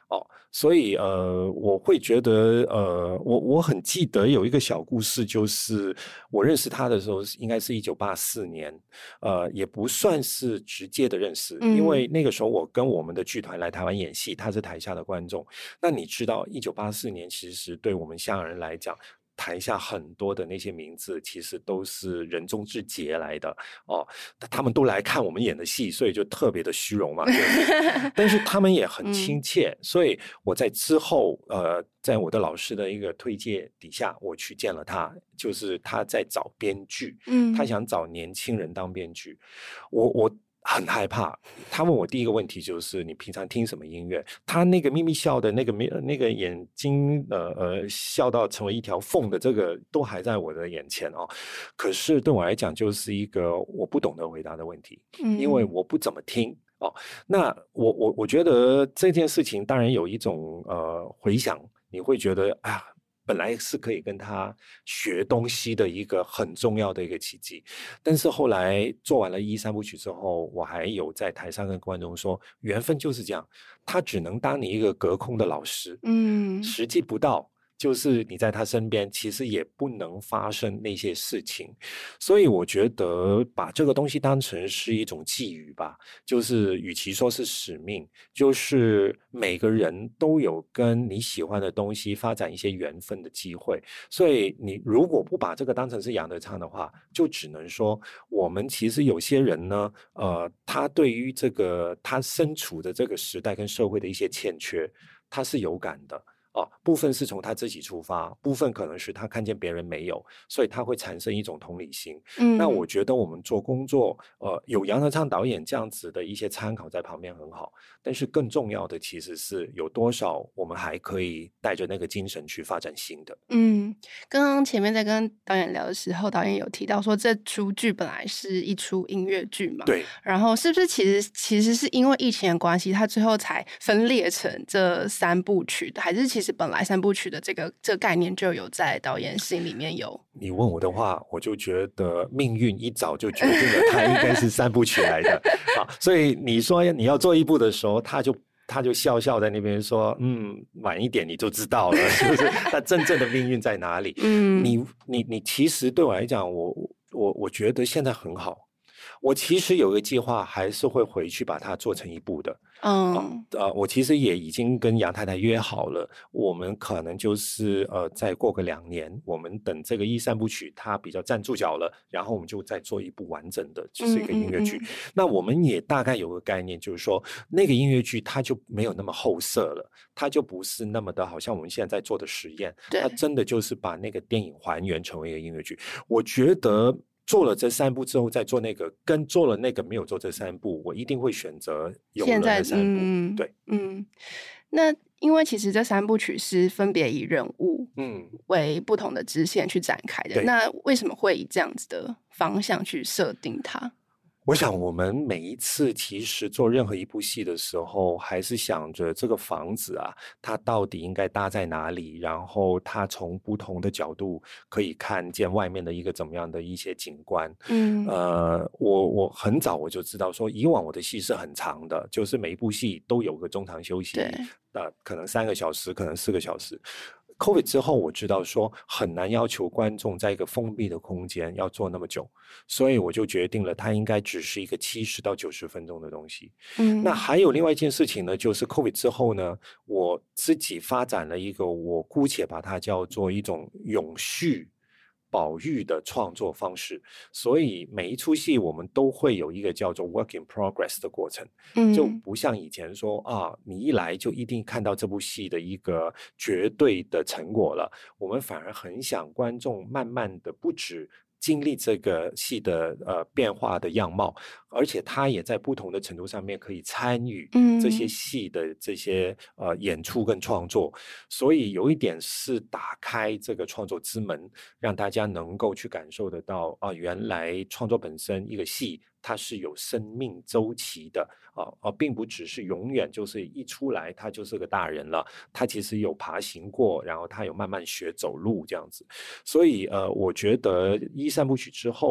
哦，所以呃，我会觉得呃，我我很记得有一个小故事，就是我认识他的时候，应该是一九八四年，呃，也不算是直接的认识， 嗯因为那个时候我跟我们的剧团来台湾演戏，他是台下的观众。那你知道，一九八四年其实对我们香港人来讲，台下很多的那些名字其实都是人中之杰来的哦，他们都来看我们演的戏，所以就特别的虚荣嘛。就是但是他们也很亲切，嗯、所以我在之后呃，在我的老师的一个推荐底下，我去见了他，就是他在找编剧，嗯，他想找年轻人当编剧，我我。很害怕，他问我第一个问题就是你平常听什么音乐？他那个咪咪笑的那个那个眼睛呃呃笑到成为一条缝的这个都还在我的眼前哦。可是对我来讲就是一个我不懂得回答的问题，嗯、因为我不怎么听哦。那我我我觉得这件事情当然有一种呃回想，你会觉得啊。本来是可以跟他学东西的一个很重要的一个契机，但是后来做完了一三部曲之后，我还有在台上跟观众说，缘分就是这样，他只能当你一个隔空的老师，嗯，实际不到。就是你在他身边，其实也不能发生那些事情，所以我觉得把这个东西当成是一种寄语吧，就是与其说是使命，就是每个人都有跟你喜欢的东西发展一些缘分的机会，所以你如果不把这个当成是杨德昌的话，就只能说我们其实有些人呢，呃，他对于这个他身处的这个时代跟社会的一些欠缺，他是有感的。哦，部分是从他自己出发，部分可能是他看见别人没有，所以他会产生一种同理心。嗯，那我觉得我们做工作，呃，有杨德昌导演这样子的一些参考在旁边很好，但是更重要的其实是有多少我们还可以带着那个精神去发展新的。 嗯，刚刚前面在跟导演聊的时候，导演有提到说这出剧本来是一出音乐剧嘛， 对， 然后是不是其实其实是因为疫情的关系，它最后才分裂成这三部曲的，还是其实本来三部曲的这个这个概念就有在导演心里面有？ 你问我的话，我就觉得命运一早就决定了，它应该是三部曲来的。好，所以你说你要做一部的时候，他就他就笑笑在那边说，嗯，晚一点你就知道了，是不是？他真正的命运在哪里？嗯，你你你其实对我来讲，我我我觉得现在很好。我其实有个计划，还是会回去把它做成一部的。嗯、啊，呃，我其实也已经跟杨太太约好了，我们可能就是呃，再过个两年，我们等这个一三部曲它比较站住脚了，然后我们就再做一部完整的，就是一个音乐剧。嗯嗯嗯，那我们也大概有个概念，就是说那个音乐剧它就没有那么后色了，它就不是那么的好像我们现在在做的实验，它真的就是把那个电影还原成为一个音乐剧。我觉得。做了这三部之后再做那个，跟做了那个没有做这三部，我一定会选择有了那三部。嗯、对， 嗯，那因为其实这三部曲是分别以人物嗯为不同的支线去展开的，那为什么会以这样子的方向去设定它？ 我想我们每一次其实做任何一部戏的时候，还是想着这个房子啊，它到底应该搭在哪里，然后它从不同的角度可以看见外面的一个怎么样的一些景观。嗯，呃，我我很早我就知道说，以往我的戏是很长的，就是每一部戏都有个中场休息，呃，可能三个小时，可能四个小时。COVID 之后，我知道说很难要求观众在一个封闭的空间要做那么久，所以我就决定了，它应该只是一个七十到九十分钟的东西。嗯，那还有另外一件事情呢，就是 COVID 之后呢，我自己发展了一个，我姑且把它叫做一种永续保育的创作方式，所以每一出戏我们都会有一个叫做 work in progress 的过程，嗯，就不像以前说啊，你一来就一定看到这部戏的一个绝对的成果了，我们反而很想观众慢慢的不止经历这个戏的呃变化的样貌，而且他也在不同的程度上面可以参与这些戏的这些呃演出跟创作，所以有一点是打开这个创作之门，让大家能够去感受得到啊，原来创作本身一个戏它是有生命周期的啊啊，并不只是永远就是一出来他就是个大人了，他其实有爬行过，然后他有慢慢学走路这样子，所以呃，我觉得一三部曲之后。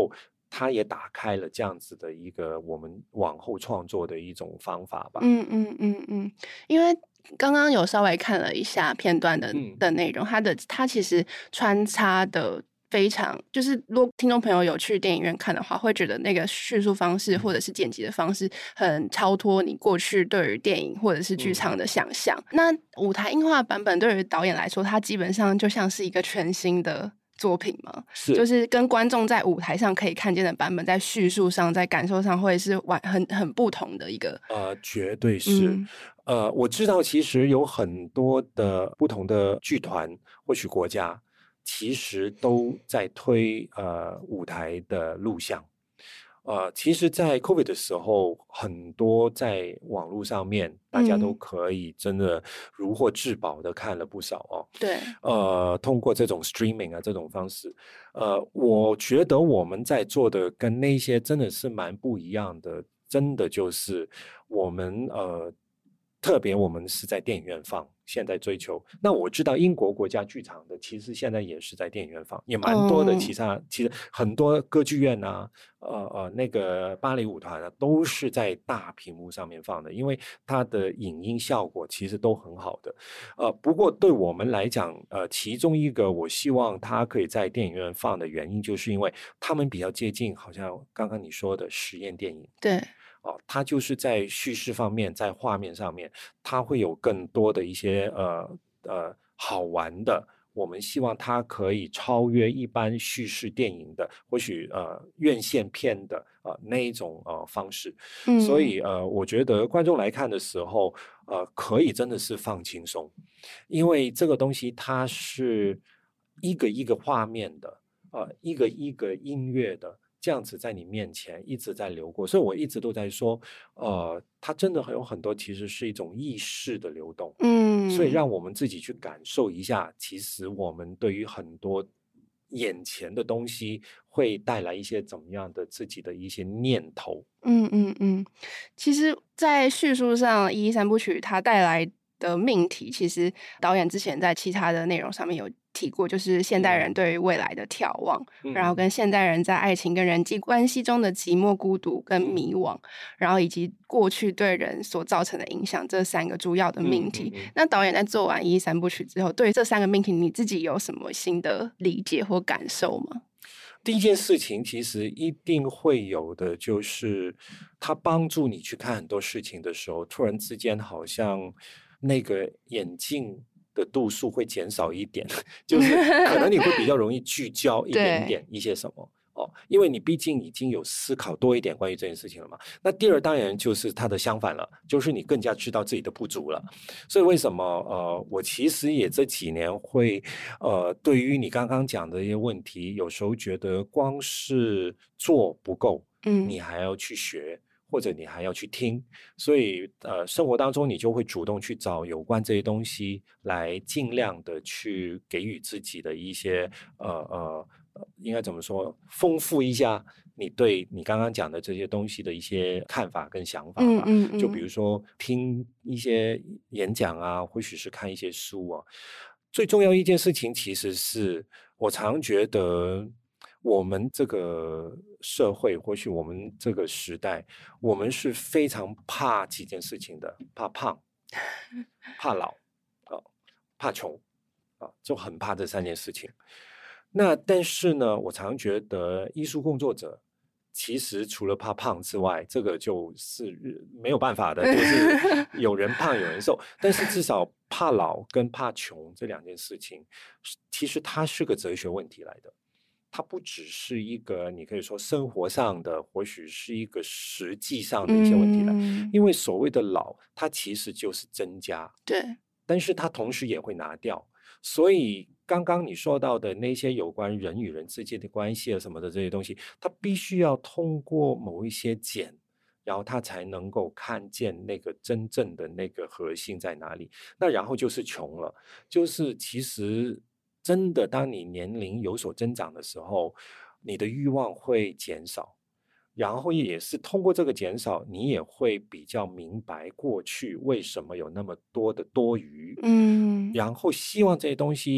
它也打开了这样子的一个我们往后创作的一种方法吧。 嗯嗯嗯嗯，因为刚刚有稍微看了一下片段的、 嗯、 的内容，它的它其实穿插的非常，就是如果听众朋友有去电影院看的话，会觉得那个叙述方式或者是剪辑的方式很超脱你过去对于电影或者是剧场的想象。嗯、那舞台映画版本对于导演来说，它基本上就像是一个全新的作品嘛， 是， 就是跟观众在舞台上可以看见的版本，在叙述上、在感受上会是完很很不同的一个。 呃，绝对是。嗯、呃，我知道其实有很多的不同的剧团或许国家，其实都在推呃舞台的录像。呃，其实，在 COVID 的时候，很多在网络上面，大家都可以真的如获至宝的看了不少哦。 对， 呃，通过这种 streaming 啊这种方式，呃，我觉得我们在做的跟那些真的是蛮不一样的，真的就是我们呃。特别我们是在电影院放，现在追求。那我知道英国国家剧场的，其实现在也是在电影院放，也蛮多的。其他、嗯、其实很多歌剧院啊，呃呃，那个芭蕾舞团啊，都是在大屏幕上面放的，因为它的影音效果其实都很好的。呃，不过对我们来讲，呃，其中一个我希望它可以在电影院放的原因，就是因为他们比较接近，好像刚刚你说的实验电影。 对。 哦，它就是在叙事方面，在画面上面，它会有更多的一些呃呃好玩的。我们希望它可以超越一般叙事电影的，或许呃院线片的呃那一种呃方式。嗯、所以呃，我觉得观众来看的时候，呃，可以真的是放轻松，因为这个东西它是一个一个画面的，呃，一个一个音乐的。这样子在你面前一直在流过，所以我一直都在说，呃，它真的有很多其实是一种意识的流动，嗯，所以让我们自己去感受一下，其实我们对于很多眼前的东西会带来一些怎么样的自己的一些念头。 嗯嗯嗯，其实，在叙述上，《一一三部曲》它带来的命题，其实导演之前在其他的内容上面有提过，就是现代人对于未来的眺望，嗯、然后跟现代人在爱情跟人际关系中的寂寞、孤独跟迷惘，嗯、然后以及过去对人所造成的影响，这三个主要的命题。嗯嗯嗯、那导演在做完《一一三部曲》之后，对于这三个命题，你自己有什么新的理解或感受吗？ 第一件事情其实一定会有的，就是它帮助你去看很多事情的时候，突然之间好像那个眼镜的度数会减少一点，就是可能你会比较容易聚焦一点点一些什么。哦，因为你毕竟已经有思考多一点关于这件事情了嘛。那第二当然就是它的相反了，就是你更加知道自己的不足了。所以为什么呃，我其实也这几年会呃，对于你刚刚讲的一些问题，有时候觉得光是做不够，嗯，你还要去学。或者你还要去听，所以呃，生活当中你就会主动去找有关这些东西，来尽量的去给予自己的一些呃呃。应该怎么说？丰富一下你对你刚刚讲的这些东西的一些看法跟想法吧。嗯嗯嗯、就比如说听一些演讲啊，或许是看一些书啊。最重要一件事情，其实是我常觉得我们这个社会，或许我们这个时代，我们是非常怕几件事情的：怕胖、怕老、啊、怕穷啊，就很怕这三件事情。那但是呢，我常觉得艺术工作者其实除了怕胖之外，这个就是没有办法的，就是有人胖有人瘦。但是至少怕老跟怕穷这两件事情，其实它是个哲学问题来的。它不只是一个你可以说生活上的，或许是一个实际上的一些问题来。嗯、因为所谓的老，它其实就是增加， 对， 但是它同时也会拿掉，所以。刚刚你说到的那些有关人与人之间的关系啊什么的这些东西，它必须要通过某一些减，然后它才能够看见那个真正的那个核心在哪里。那然后就是穷了，就是其实真的当你年龄有所增长的时候，你的欲望会减少。然后也是通过这个减少，你也会比较明白过去为什么有那么多的多余，嗯，然后希望这些东西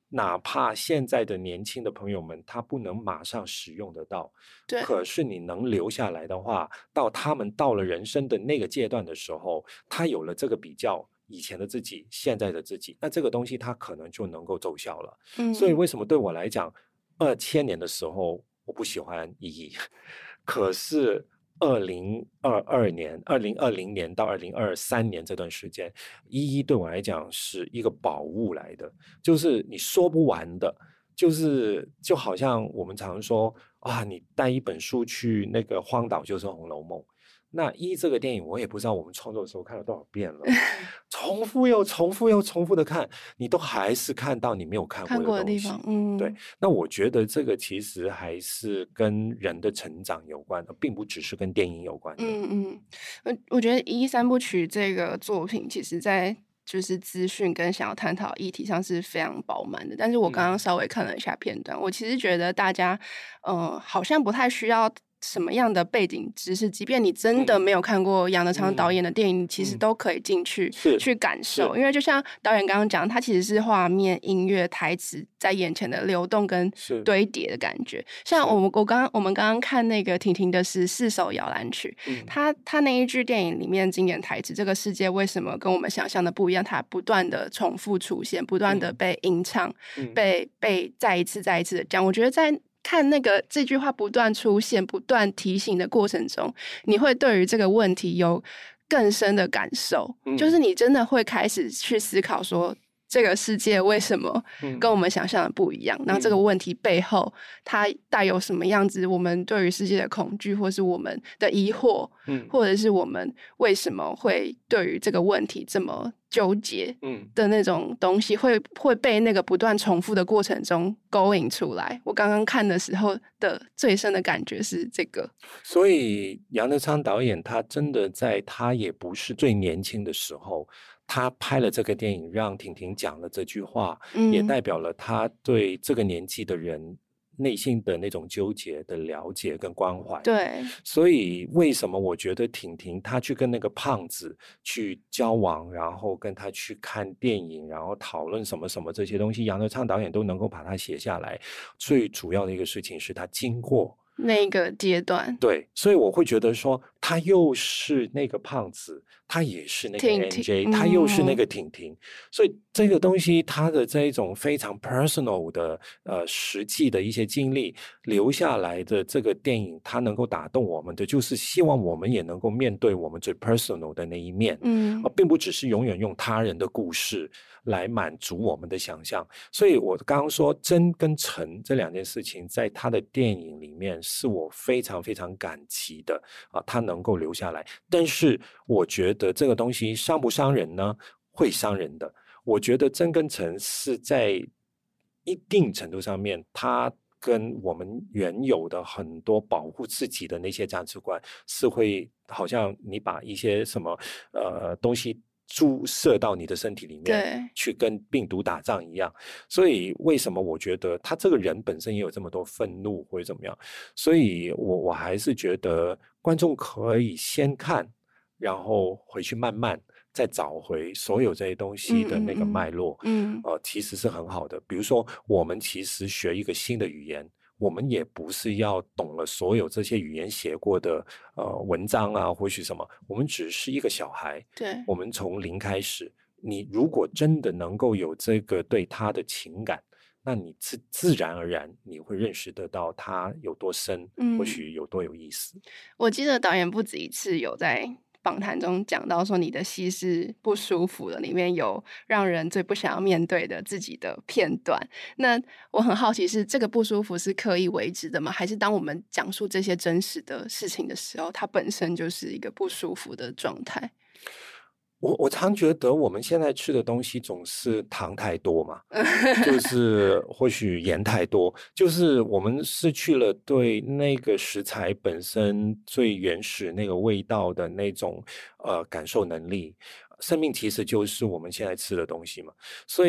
哪怕现在的年轻的朋友们他不能马上使用得到， 对， 可是你能留下来的话，到他们到了人生的那个阶段的时候，他有了这个比较以前的自己现在的自己，那这个东西他可能就能够奏效了。 嗯， 所以为什么对我来讲二千年的时候我不喜欢意义，可是二零二二年二零二零年到二零二三年这段时间，一一对我来讲是一个宝物来的，就是你说不完的，就是就好像我们常说啊，你带一本书去那个荒岛就是红楼梦，那一这个电影我也不知道我们创作的时候看了多少遍了，重复又重复又重复的看，你都还是看到你没有看过的东西。 看过的地方，嗯， 对，那我觉得这个其实还是跟人的成长有关的，并不只是跟电影有关的。 嗯嗯，我觉得《一一三部曲》这个作品，其实在就是资讯跟想要探讨议题上是非常饱满的。但是我刚刚稍微看了一下片段，嗯、我其实觉得大家，呃，好像不太需要什么样的背景知识，即便你真的没有看过杨德昌导演的电影，嗯、其实都可以进去、嗯、去感受。因为就像导演刚刚讲，它其实是画面、音乐、台词在眼前的流动跟堆叠的感觉。像我们我刚我们刚刚看那个婷婷的十四首摇篮曲，嗯、他他那一句电影里面经典台词，这个世界为什么跟我们想象的不一样？它不断的重复出现，不断的被吟唱，嗯、被被再一次再一次的讲。我觉得在看那个这句话不断出现、不断提醒的过程中，你会对于这个问题有更深的感受，嗯、就是你真的会开始去思考说，这个世界为什么跟我们想象的不一样？那、嗯、这个问题背后，它带有什么样子？我们对于世界的恐惧，或是我们的疑惑，嗯、或者是我们为什么会对于这个问题这么纠结的那种东西，会会被那个不断重复的过程中勾引出来。我刚刚看的时候的最深的感觉是这个。 所以杨德昌导演他真的在他也不是最年轻的时候，他拍了这个电影，让婷婷讲了这句话，嗯、也代表了他对这个年纪的人内心的那种纠结的了解跟关怀。 对， 所以为什么我觉得婷婷她去跟那个胖子去交往，然后跟他去看电影，然后讨论什么什么这些东西，杨德昌导演都能够把它写下来，最主要的一个事情是他经过那个阶段。 对，所以我会觉得说他又是那个胖子，他也是那个 N J， 他又是那个婷婷，嗯、所以这个东西他的这一种非常 personal 的呃实际的一些经历留下来的这个电影，它能够打动我们的，就是希望我们也能够面对我们最 personal 的那一面，嗯、呃，并不只是永远用他人的故事来满足我们的想象。所以我刚刚说真跟诚这两件事情，在他的电影里面是我非常非常感激的啊，他能够留下来。但是我觉得这个东西伤不伤人呢？会伤人的。我觉得真跟诚是在一定程度上面，他跟我们原有的很多保护自己的那些价值观是会，好像你把一些什么呃东西注射到你的身体里面去跟病毒打仗一样。所以为什么我觉得他这个人本身也有这么多愤怒或者怎么样，所以我我还是觉得观众可以先看，然后回去慢慢再找回所有这些东西的那个脉络，嗯, 嗯, 嗯、呃，其实是很好的。比如说我们其实学一个新的语言，我们也不是要懂了所有这些语言写过的呃文章啊，或许什么，我们只是一个小孩， 对， 我们从零开始。你如果真的能够有这个对他的情感，那你自自然而然你会认识得到他有多深，嗯、或许有多有意思。 我记得导演不止一次有在访谈中讲到说，你的戏是不舒服的，里面有让人最不想要面对的自己的片段。那我很好奇，是这个不舒服是刻意为之的吗？还是当我们讲述这些真实的事情的时候，它本身就是一个不舒服的状态？ 我我常觉得我们现在吃的东西总是糖太多嘛，就是或许盐太多，就是我们失去了对那个食材本身最原始那个味道的那种呃感受能力。生命其实就是我们现在吃的东西嘛，所以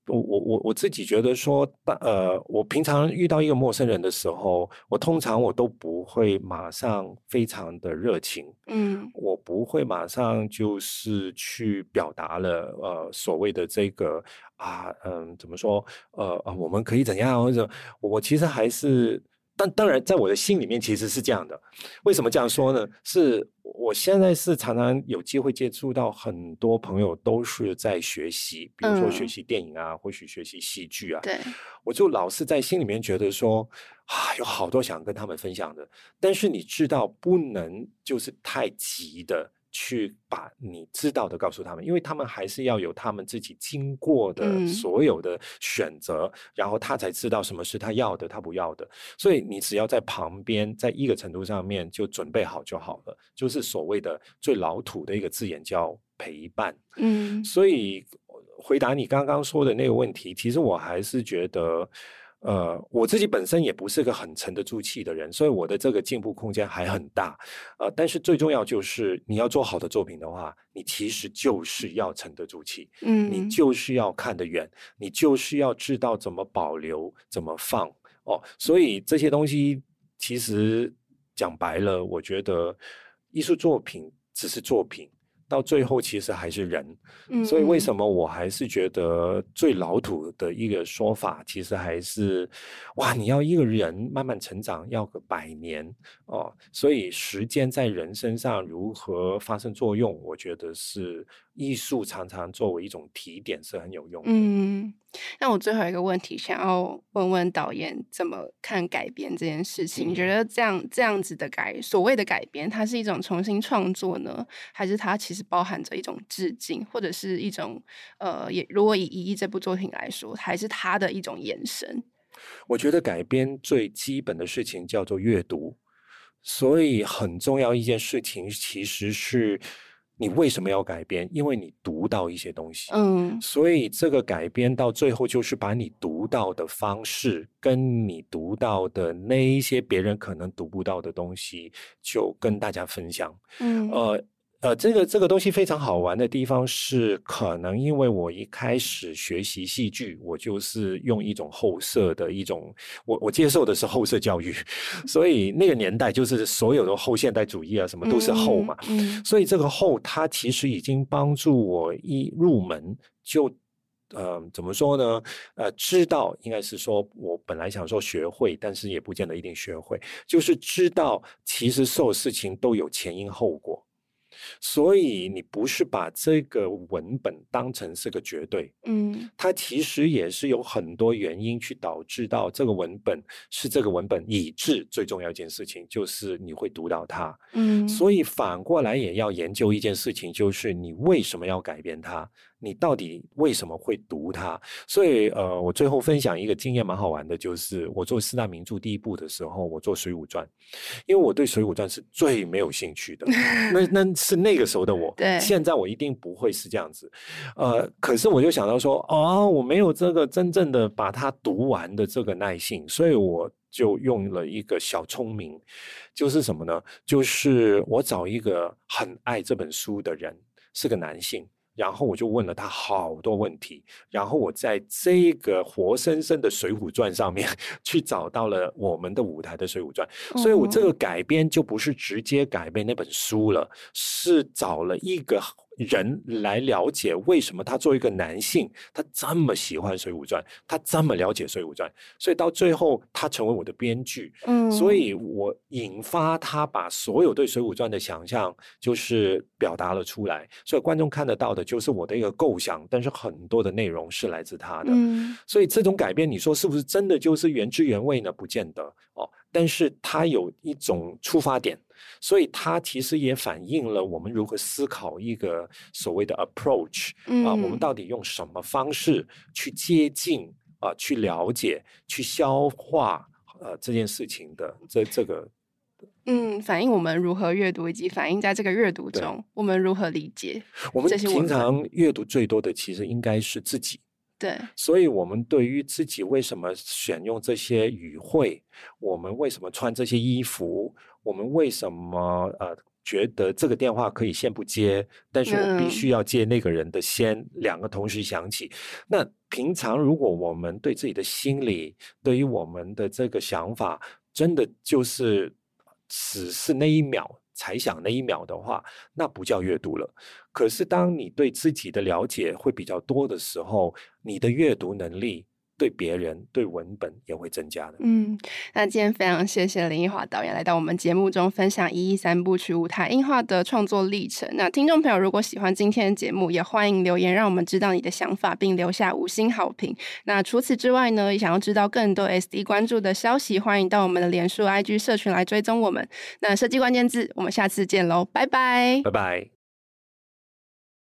我我我我自己觉得说，呃，我平常遇到一个陌生人的时候，我通常我都不会马上非常的热情，嗯，我不会马上就是去表达了呃所谓的这个啊，嗯，怎么说，呃，呃我们可以怎样，或者我其实还是。但当然，在我的心里面其实是这样的。为什么这样说呢？是我现在是常常有机会接触到很多朋友都是在学习，比如说学习电影啊，嗯、或许学习戏剧啊。 对， 我就老是在心里面觉得说啊，有好多想跟他们分享的，但是你知道，不能就是太急的。去把你知道的告诉他们，因为他们还是要有他们自己经过的所有的选择，嗯、然后他才知道什么是他要的，他不要的。所以你只要在旁边，在一个程度上面就准备好就好了，就是所谓的最老土的一个字眼叫陪伴。嗯，所以回答你刚刚说的那个问题，其实我还是觉得。呃，我自己本身也不是个很沉得住气的人，所以我的这个进步空间还很大。呃，但是最重要就是你要做好的作品的话，你其实就是要沉得住气，嗯，你就是要看得远，你就是要知道怎么保留，怎么放哦。所以这些东西其实讲白了，我觉得艺术作品只是作品。到最后其实还是人，嗯、所以为什么我还是觉得最老土的一个说法，其实还是哇，你要一个人慢慢成长，要个百年哦。所以时间在人身上如何发生作用，我觉得是艺术常常作为一种提点是很有用的。 嗯，那我最后一个问题想要问问导演怎么看改编这件事情？你、嗯、觉得这样这样子的改所谓的改编，它是一种重新创作呢，还是它其实包含着一种致敬，或者是一种呃，也如果以《一亿》这部作品来说，还是它的一种延伸？ 我觉得改编最基本的事情叫做阅读，所以很重要一件事情其实是。你为什么要改编？因为你读到一些东西，嗯，所以这个改编到最后就是把你读到的方式，跟你读到的那一些别人可能读不到的东西，就跟大家分享，嗯，呃。呃，这个这个东西非常好玩的地方是，可能因为我一开始学习戏剧，我就是用一种后设的一种，我我接受的是后设教育，所以那个年代就是所有的后现代主义啊，什么都是后嘛，嗯嗯、所以这个后它其实已经帮助我一入门就。呃，怎么说呢？呃，知道应该是说，我本来想说学会，但是也不见得一定学会，就是知道其实所有事情都有前因后果。所以你不是把这个文本当成是个绝对，嗯，它其实也是有很多原因去导致到这个文本是这个文本以致最重要一件事情就是你会读到它，嗯，所以反过来也要研究一件事情，就是你为什么要改变它，你到底为什么会读它？所以呃，我最后分享一个经验蛮好玩的，就是我做四大名著第一部的时候，我做《水浒传》，因为我对《水浒传》是最没有兴趣的，那那是那个时候的我，对，现在我一定不会是这样子，呃，可是我就想到说，哦，我没有这个真正的把它读完的这个耐性，所以我就用了一个小聪明，就是什么呢？就是我找一个很爱这本书的人，是个男性。然后我就问了他好多问题，然后我在这个活生生的《水浒传》上面去找到了我们的舞台的《水浒传》，嗯，所以我这个改编就不是直接改编那本书了，是找了一个人来了解为什么他作为一个男性，他这么喜欢《水浒传》，他这么了解《水浒传》，所以到最后他成为我的编剧，嗯，所以我引发他把所有对《水浒传》的想象就是表达了出来，所以观众看得到的就是我的一个构想，但是很多的内容是来自他的，嗯，所以这种改变你说是不是真的就是原汁原味呢？不见得哦，但是它有一种出发点，所以它其实也反映了我们如何思考一个所谓的 approach，嗯，啊，我们到底用什么方式去接近啊，去了解，去消化呃这件事情的这这个。 嗯，反映我们如何阅读，以及反映在这个阅读中我们如何理解。 我们平常阅读最多的其实应该是自己。 对， 所以我们对于自己为什么选用这些语汇，我们为什么穿这些衣服，我们为什么呃觉得这个电话可以先不接，但是我必须要接那个人的先，嗯、两个同时响起。那平常如果我们对自己的心理，对于我们的这个想法，真的就是只是那一秒才想那一秒的话，那不叫阅读了。可是当你对自己的了解会比较多的时候，你的阅读能力对别人对文本也会增加的。 嗯，那今天非常谢谢林奕华导演来到我们节目中分享一一三部曲舞台映画的创作历程。那听众朋友如果喜欢今天的节目，也欢迎留言让我们知道你的想法，并留下五星好评。那除此之外呢，想要知道更多 S D 关注的消息，欢迎到我们的脸书 I G 社群来追踪我们。那设计关键字，我们下次见喽，拜拜， 拜拜。